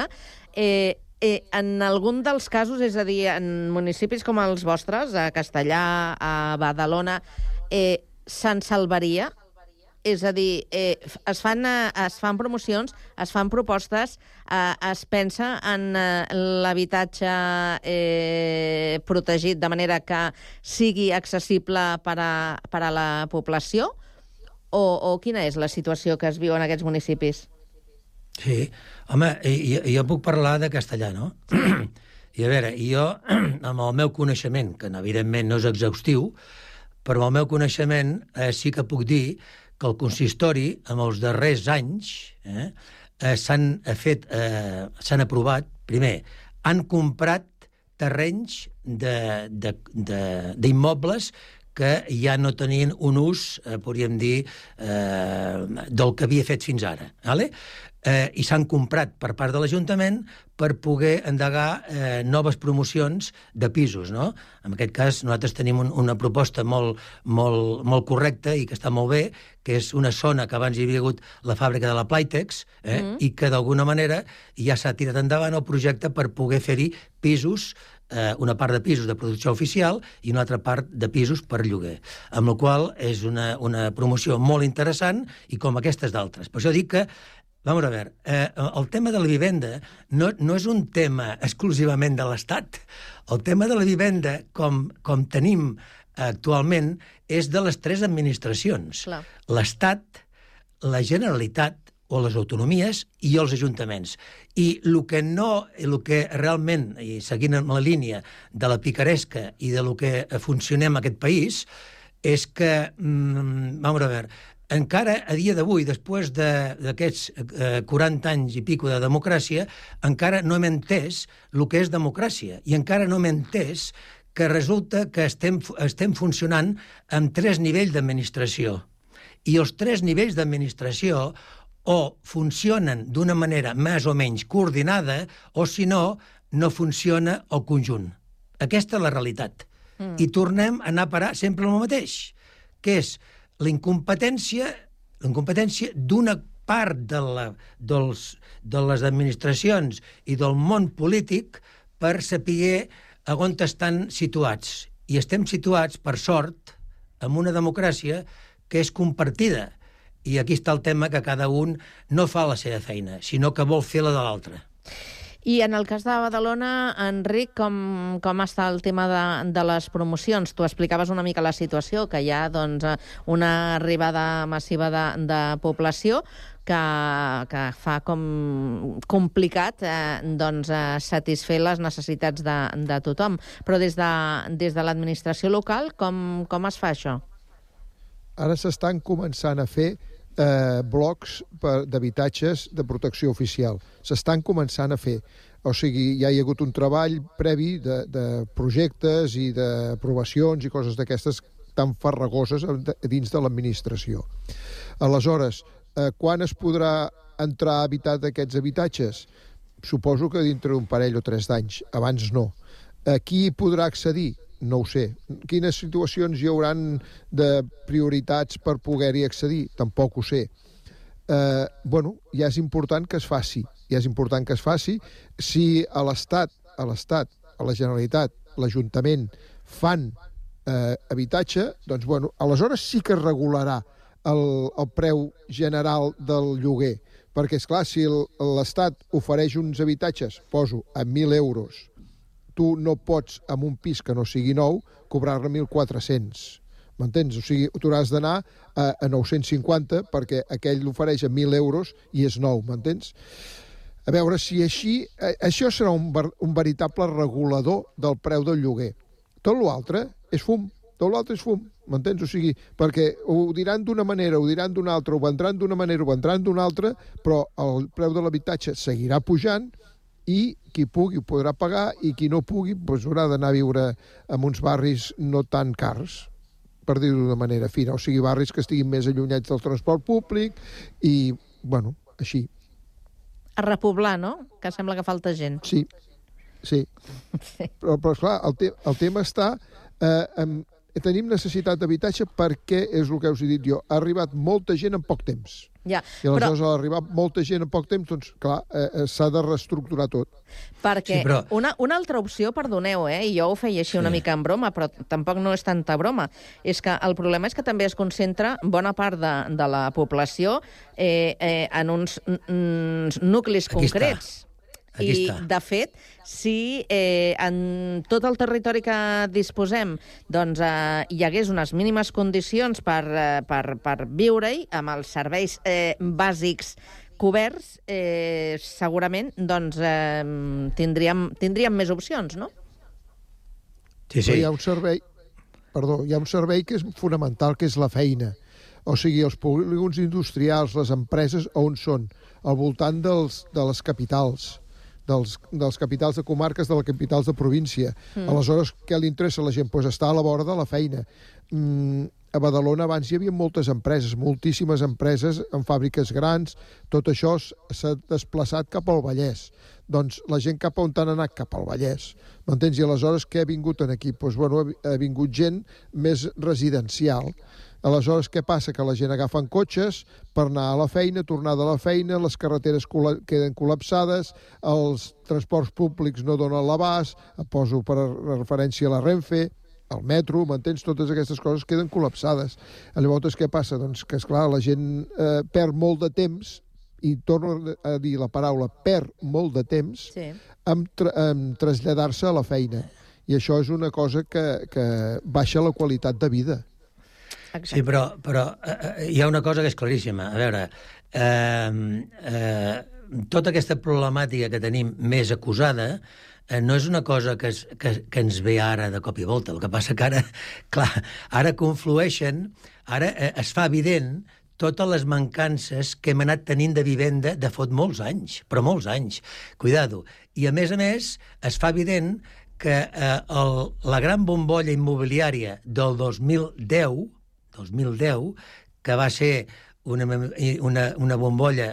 [SPEAKER 6] en algun dels casos, és a dir, en municipis com els vostres, a Castellà, a Badalona, se'n salvaria? És a dir, es fan promocions, es fan propostes, es pensa en l'habitatge protegit de manera que sigui accessible per a la població? O quina és la situació que es viu en aquests municipis?
[SPEAKER 21] Sí, home, jo puc parlar de Castellà, no? I a veure, jo, amb el meu coneixement, que evidentment no és exhaustiu, però amb el meu coneixement sí que puc dir que el consistori, en els darrers anys, s'han aprovat, primer, han comprat terrenys d'immobles que ja no tenien un ús, podríem dir, del que havia fet fins ara. I s'han comprat per part de l'Ajuntament per poder endegar noves promocions de pisos, no? En aquest cas, nosaltres tenim una proposta molt correcta i que està molt bé, que és una zona que abans hi havia hagut la fàbrica de la Playtex, i que d'alguna manera ja s'ha tirat endavant el projecte per poder fer-hi pisos, una part de pisos de producció oficial i una altra part de pisos per lloguer, amb la qual és una promoció molt interessant i com aquestes d'altres. Per això dic que vamos a ver, el tema de la vivenda no és un tema exclusivament de l'Estat. El tema de la vivenda, com tenim actualment, és de les tres administracions. L'Estat, la Generalitat o les autonomies i els ajuntaments. I el que realment, i seguint amb la línia de la picaresca i de lo que funcionem en aquest país, és que, vamos a ver, encara a dia d'avui, després d'aquests 40 anys i pico de democràcia, encara no hem entès el que és democràcia i encara no hem entès que resulta que estem funcionant amb 3 nivells d'administració. I els 3 nivells d'administració o funcionen d'una manera més o menys coordinada o, si no, no funciona el conjunt. Aquesta és la realitat. I tornem a anar a parar sempre al mateix, que és la incompetència d'una part de les administracions i del món polític per saber on estan situats. I estem situats, per sort, en una democràcia que és compartida. I aquí està el tema, que cada un no fa la seva feina, sinó que vol fer la de l'altre.
[SPEAKER 6] I en el cas de Badalona, Enric, com està el tema de les promocions? Tu explicaves una mica la situació, que hi ha una arribada massiva de població que fa com complicat satisfer les necessitats de tothom. Però des de l'administració local, com es fa això?
[SPEAKER 20] Ara s'estan començant a fer blocs d'habitatges de protecció oficial. S'estan començant a fer. O sigui, ja hi ha hagut un treball previ de projectes i d'aprovacions i coses d'aquestes tan farragoses dins de l'administració. Aleshores, quan es podrà entrar a habitar d'aquests habitatges? Suposo que dintre d'un parell o 3 d'anys. Abans no. Qui podrà accedir? No ho sé. Quines situacions hi hauran de prioritats per poder-hi accedir? Tampoc ho sé. Ja és important que es faci. Ja és important que es faci. Si a l'Estat, a la Generalitat, l'Ajuntament fan habitatge, doncs, aleshores sí que es regularà el preu general del lloguer. Perquè, esclar, si l'Estat ofereix uns habitatges, poso, a 1.000 euros, tu no pots, amb un pis que no sigui nou, cobrar-ne 1.400. M'entens? O sigui, tu has d'anar a 950 perquè aquell l'ofereix a 1.000 euros i és nou, m'entens? A veure si així... Això serà un veritable regulador del preu del lloguer. Tot l'altre és fum. Tot l'altre és fum, m'entens? O sigui, perquè ho diran d'una manera, ho diran d'una altra, ho vendran d'una manera, ho vendran d'una altra, però el preu de l'habitatge seguirà pujant i qui pugui ho podrà pagar i qui no pugui haurà d'anar a viure en uns barris no tan cars, per dir-ho d'una manera fina. O sigui, barris que estiguin més allunyats del transport públic i, així.
[SPEAKER 6] A repoblar, no? Que sembla que falta gent.
[SPEAKER 20] Sí. Però esclar, el tema està... Tenim necessitat d'habitatge perquè, és el que us he dit jo, ha arribat molta gent en poc temps.
[SPEAKER 6] Ja,
[SPEAKER 20] I aleshores, al arribar molta gent en poc temps, doncs, clar, s'ha de reestructurar tot.
[SPEAKER 6] Perquè una altra opció, perdoneu, i jo ho feia així una mica en broma, però tampoc no és tanta broma, és que el problema és que també es concentra bona part de la població en uns nuclis concrets. I, de fet, si en tot el territori que disposem hi hagués unes mínimes condicions per viure-hi, amb els serveis bàsics coberts, segurament tindríem més opcions, no?
[SPEAKER 20] Sí. Hi ha un servei que és fonamental, que és la feina. O sigui, els polígons industrials, les empreses, on són? Al voltant de les capitals. Dels capitals de comarques, de les capitals de província. Aleshores, què li interessa a la gent? Doncs està a la vora de la feina. A Badalona abans hi havia moltes empreses, moltíssimes empreses en fàbriques grans. Tot això s'ha desplaçat cap al Vallès. Doncs la gent cap on han anat? Cap al Vallès. M'entens? I aleshores què ha vingut aquí? Doncs, ha vingut gent més residencial. Aleshores, què passa? Que la gent agafen cotxes per anar a la feina, tornar de la feina, les carreteres queden col·lapsades, els transports públics no donen l'abast, poso per referència a la Renfe, el metro, m'entens? Totes aquestes coses queden col·lapsades. Llavors, què passa? Doncs que, esclar, la gent perd molt de temps, i torno a dir la paraula, perd molt de temps en traslladar-se a la feina. I això és una cosa que baixa la qualitat de vida.
[SPEAKER 21] Sí, però hi ha una cosa que és claríssima. A veure, tota aquesta problemàtica que tenim més acusada no és una cosa que ens ve ara de cop i volta. El que passa que ara, clar, ara conflueixen, ara es fa evident totes les mancances que hem anat tenint de vivenda de fot molts anys, però molts anys. Cuidado. I, a més, es fa evident que la gran bombolla immobiliària del 2010, que va ser una bombolla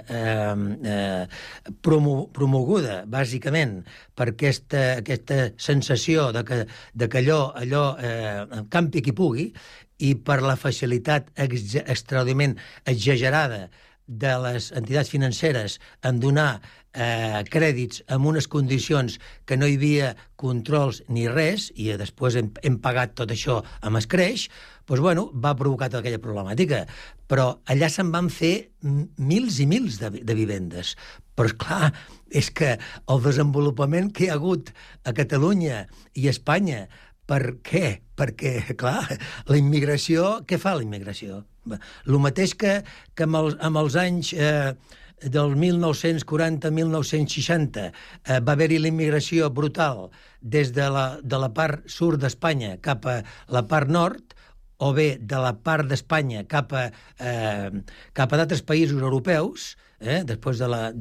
[SPEAKER 21] promoguda, bàsicament, per aquesta sensació de que allò campi qui pugui, i per la facilitat extraordinàriament exagerada de les entitats financeres en donar crèdits amb unes condicions que no hi havia controls ni res, i després hem pagat tot això amb escreix, doncs, bueno, va provocar tota aquella problemàtica. Però allà se'n van fer mils i mils de vivendes. Però, esclar, és que el desenvolupament que hi ha hagut a Catalunya i a Espanya, per què? Perquè, clar, la immigració... Què fa la immigració? El mateix que amb els anys del 1940-1960 va haver-hi la immigració brutal des de la part sud d'Espanya cap a la part nord, o bé de la part d'Espanya cap a d'altres països europeus, després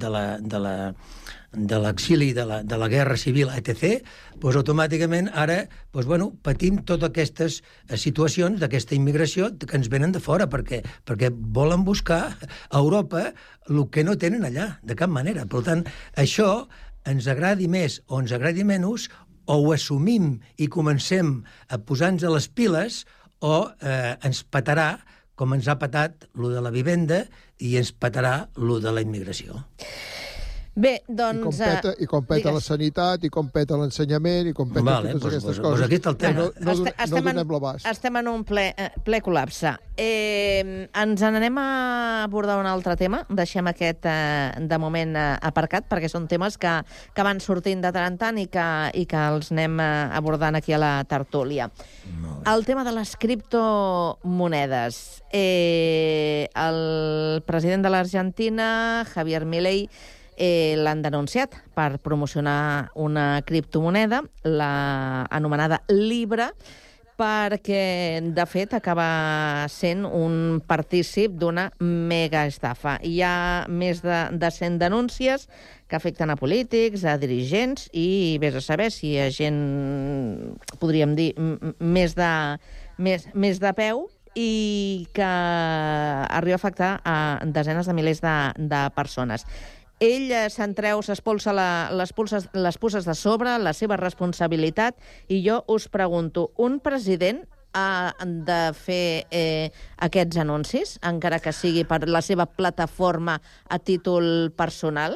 [SPEAKER 21] de l'exili, de la guerra civil, etc., doncs automàticament ara patim totes aquestes situacions d'aquesta immigració que ens venen de fora, perquè volen buscar a Europa el que no tenen allà, de cap manera. Per tant, això ens agradi més o ens agradi menys, o ho assumim i comencem a posar-nos a les piles, o ens petarà, com ens ha petat lo de la vivenda, i ens petarà lo de la immigració.
[SPEAKER 6] Bé, doncs...
[SPEAKER 20] I com peta la sanitat, i com peta l'ensenyament, i com peta totes aquestes coses.
[SPEAKER 21] Aquí està el tema.
[SPEAKER 20] No donem l'abast.
[SPEAKER 6] Estem en un ple col·lapse. Ens n'anem a abordar un altre tema. Deixem aquest, de moment, aparcat, perquè són temes que van sortint de tant en tant i que els anem abordant aquí a la tertúlia. El tema de les criptomonedes. El president de l'Argentina, Javier Milei, l'han denunciat per promocionar una criptomoneda, la anomenada Libra, perquè, de fet, acaba sent un partícip d'una megaestafa. Hi ha més de 100 denúncies que afecten a polítics, a dirigents, i vés a saber si hi ha gent, podríem dir, més de peu, i que arriba a afectar a desenes de milers de persones. Ell s'espolsa les puces de sobre, la seva responsabilitat, i jo us pregunto, un president ha de fer aquests anuncis, encara que sigui per la seva plataforma a títol personal?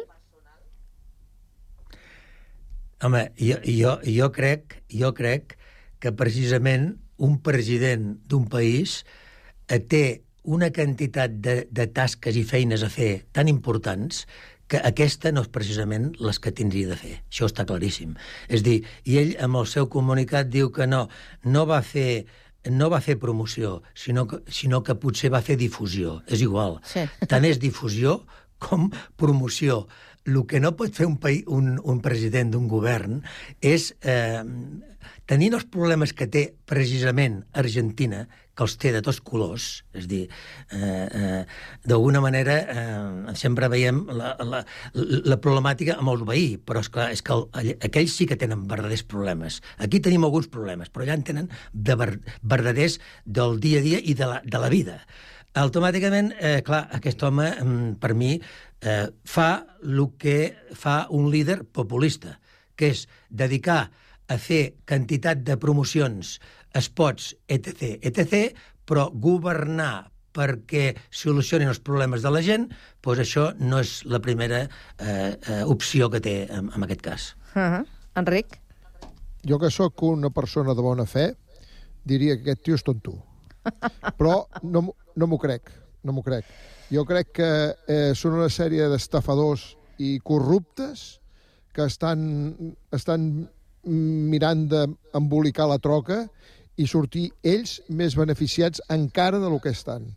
[SPEAKER 21] Home, jo crec que precisament un president d'un país té una quantitat de tasques i feines a fer tan importants que aquesta no és precisament les que tindria de fer. Això està claríssim. És dir, i ell, amb el seu comunicat, diu que no va fer promoció, sinó que potser va fer difusió. És igual. Sí. Tant és difusió com promoció. El que no pot fer un president d'un govern és, tenint els problemes que té precisament Argentina, que els té de tots colors, és dir, d'alguna manera sempre veiem la problemàtica amb el veí, però és que aquells sí que tenen verdaders problemes. Aquí tenim alguns problemes, però allà en tenen de verdaders del dia a dia i de la vida. Automàticament, clar, aquest home, per mi, fa el que fa un líder populista, que és dedicar a fer quantitat de promocions, spots, etc., però governar perquè solucionin els problemes de la gent, doncs això no és la primera opció que té en aquest cas.
[SPEAKER 6] Enric?
[SPEAKER 20] Jo, que sóc una persona de bona fe, diria que aquest tio és tonto. Però no m'ho crec. Jo crec que són una sèrie d'estafadors i corruptes que estan mirant d'embolicar la troca i sortir ells més beneficiats encara del que estan.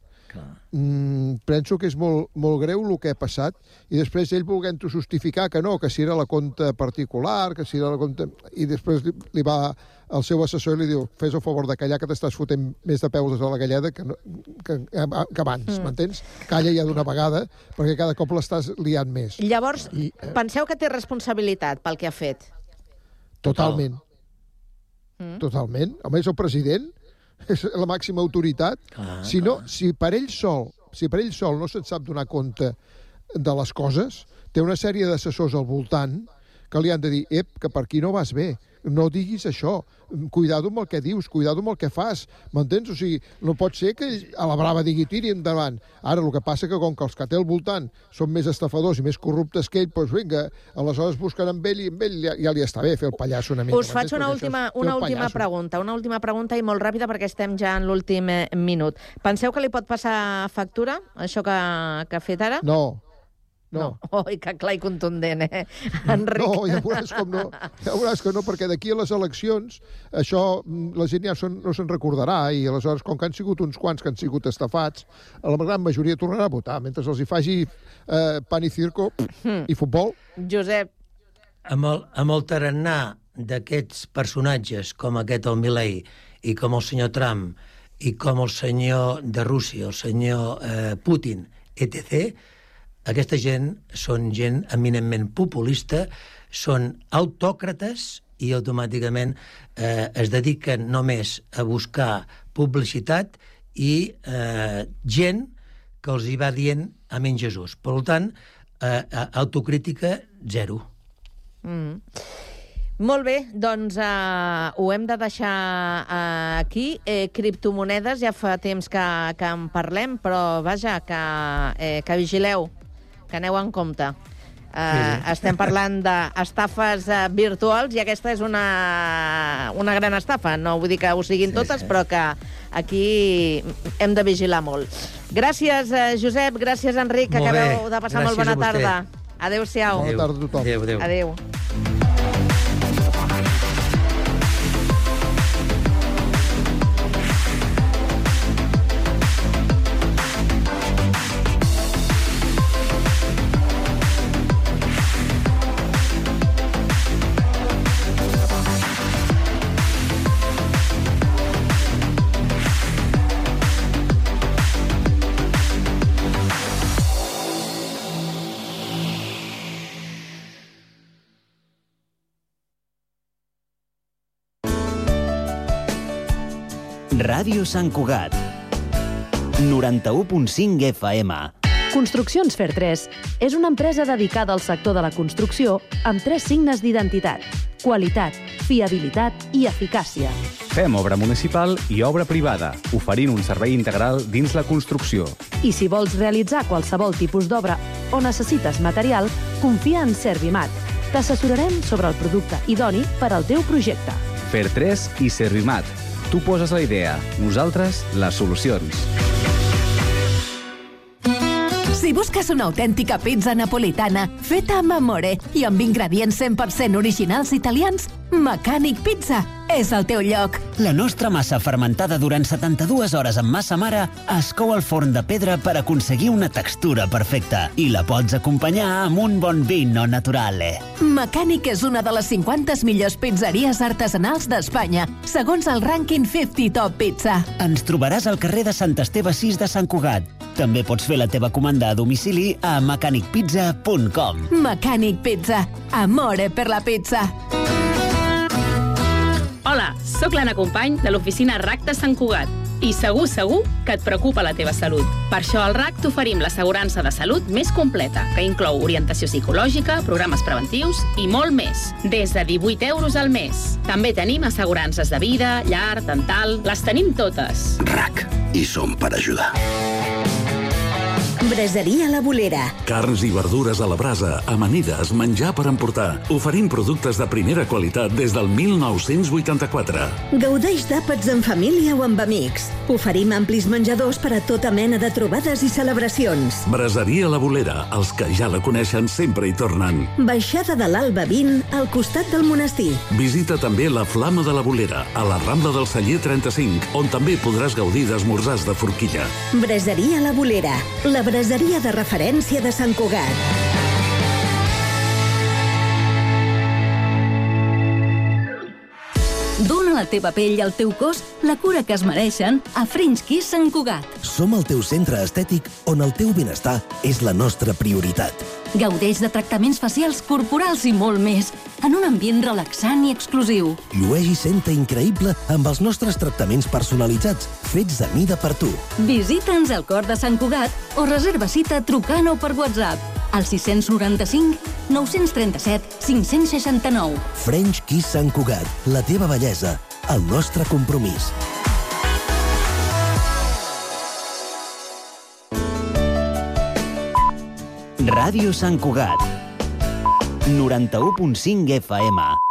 [SPEAKER 20] Penso que és molt greu el que ha passat, i després ell volent-ho justificar que no, que si era la compte particular, que si era la compte... I després li va al seu assessor i li diu: fes el favor de callar, que t'estàs fotent més de peus des de la galleda que abans, m'entens? Calla ja d'una vegada, perquè cada cop l'estàs liant més.
[SPEAKER 6] Llavors, penseu que té responsabilitat pel que ha fet?
[SPEAKER 20] Totalment. totalment. A més, el president és la màxima autoritat. Si per ell sol no se'n sap donar compte de les coses, té una sèrie d'assessors al voltant que li han de dir, que per aquí no vas bé, no diguis això, cuidado amb el que dius, cuidado amb el que fas, m'entens? O sigui, no pot ser que ell a la brava digui tiri endavant. Ara, el que passa que com que els que té al voltant són més estafadors i més corruptes que ell, doncs vinga, aleshores busquen amb ell i amb ell ja li està bé fer el pallasso una mica.
[SPEAKER 6] Us faig una última pregunta i molt ràpida perquè estem ja en l'últim minut. Penseu que li pot passar factura, això que ha fet ara?
[SPEAKER 20] No.
[SPEAKER 6] Oi, que clar i contundent, Enric?
[SPEAKER 20] No, ja veuràs com no. Ja veuràs que no, perquè d'aquí a les eleccions això la gent ja no se'n recordarà i aleshores, com que han sigut uns quants que han sigut estafats, la gran majoria tornarà a votar, mentre els hi faci pan i circo i futbol.
[SPEAKER 6] Josep.
[SPEAKER 21] Amb el tarannà d'aquests personatges com aquest el Milei i com el senyor Trump i com el senyor de Rússia, el senyor Putin, etc., aquesta gent són gent eminentment populista, són autòcrates i automàticament es dediquen només a buscar publicitat i gent que els hi va dient amén Jesús. Per tant, autocrítica zero.
[SPEAKER 6] Molt bé, doncs ho hem de deixar aquí. Criptomonedes, ja fa temps que en parlem, però vaja, que vigileu, que aneu en compte. Estem parlant d'estafes virtuals i aquesta és una gran estafa. No vull dir que ho siguin totes, però que aquí hem de vigilar molt. Gràcies, Josep, gràcies, Enric, que acabeu de passar molt bona tarda. Adéu-siau.
[SPEAKER 20] Bona tarda a tothom.
[SPEAKER 6] Adéu.
[SPEAKER 3] Ràdio Sant Cugat, 91.5 FM.
[SPEAKER 18] Construccions Fer3 és una empresa dedicada al sector de la construcció amb 3 signes d'identitat: qualitat, fiabilitat i eficàcia.
[SPEAKER 22] Fem obra municipal i obra privada, oferint un servei integral dins la construcció.
[SPEAKER 18] I si vols realitzar qualsevol tipus d'obra o necessites material, confia en Servimat. T'assessorarem sobre el producte idoni per al teu projecte.
[SPEAKER 22] Fer3 i Servimat. Tu poses la idea, nosaltres les solucions.
[SPEAKER 23] Si busques una autèntica pizza napolitana feta amb amore i amb ingredients 100% originals italians, Mecànic Pizza és el teu lloc.
[SPEAKER 3] La nostra massa fermentada durant 72 hores amb massa mare es cou al forn de pedra per aconseguir una textura perfecta i la pots acompanyar amb un bon vino naturale.
[SPEAKER 23] Mecànic és una de les 50 millors pizzeries artesanals d'Espanya, segons el rànquing 50 Top Pizza.
[SPEAKER 3] Ens trobaràs al carrer de Sant Esteve 6 de Sant Cugat. També pots fer la teva comanda a domicili a mecanicpizza.com.
[SPEAKER 23] Mecànic Pizza. Amore per la pizza.
[SPEAKER 24] Hola, sóc l'Anna Company de l'oficina RAC de Sant Cugat i segur que et preocupa la teva salut. Per això al RAC t'oferim l'assegurança de salut més completa, que inclou orientació psicològica, programes preventius i molt més, des de 18 euros al mes. També tenim assegurances de vida, llar, dental, les tenim totes.
[SPEAKER 25] RAC, hi som per ajudar.
[SPEAKER 23] Braseria La Bolera.
[SPEAKER 25] Carns i verdures a la brasa, amanides, menjar per emportar. Oferim productes de primera qualitat des del 1984.
[SPEAKER 23] Gaudeix d'àpats en família o amb amics. Oferim amplis menjadors per a tota mena de trobades i celebracions.
[SPEAKER 25] Braseria La Bolera, els que ja la coneixen sempre hi tornen.
[SPEAKER 23] Baixada de l'Alba 20, al costat del monestir.
[SPEAKER 25] Visita també la Flama de la Bolera, a la Rambla del Celler 35, on també podràs gaudir d'esmorzars de forquilla.
[SPEAKER 23] Braseria La Bolera, la braseria de referència de Sant Cugat. Dóna a la teva pell i al teu cos la cura que es mereixen a French Kiss Sant Cugat.
[SPEAKER 2] Som el teu centre estètic on el teu benestar és la nostra prioritat.
[SPEAKER 23] Gaudeix de tractaments facials, corporals i molt més, en un ambient relaxant i exclusiu.
[SPEAKER 2] Llueix i senta increïble amb els nostres tractaments personalitzats, fets a mida per tu.
[SPEAKER 23] Visita'ns al cor de Sant Cugat o reserva cita trucant o per WhatsApp al 695 937 569.
[SPEAKER 2] French Kiss Sant Cugat, la teva bellesa, el nostre compromís.
[SPEAKER 3] Ràdio Sant Cugat, 91.5 FM.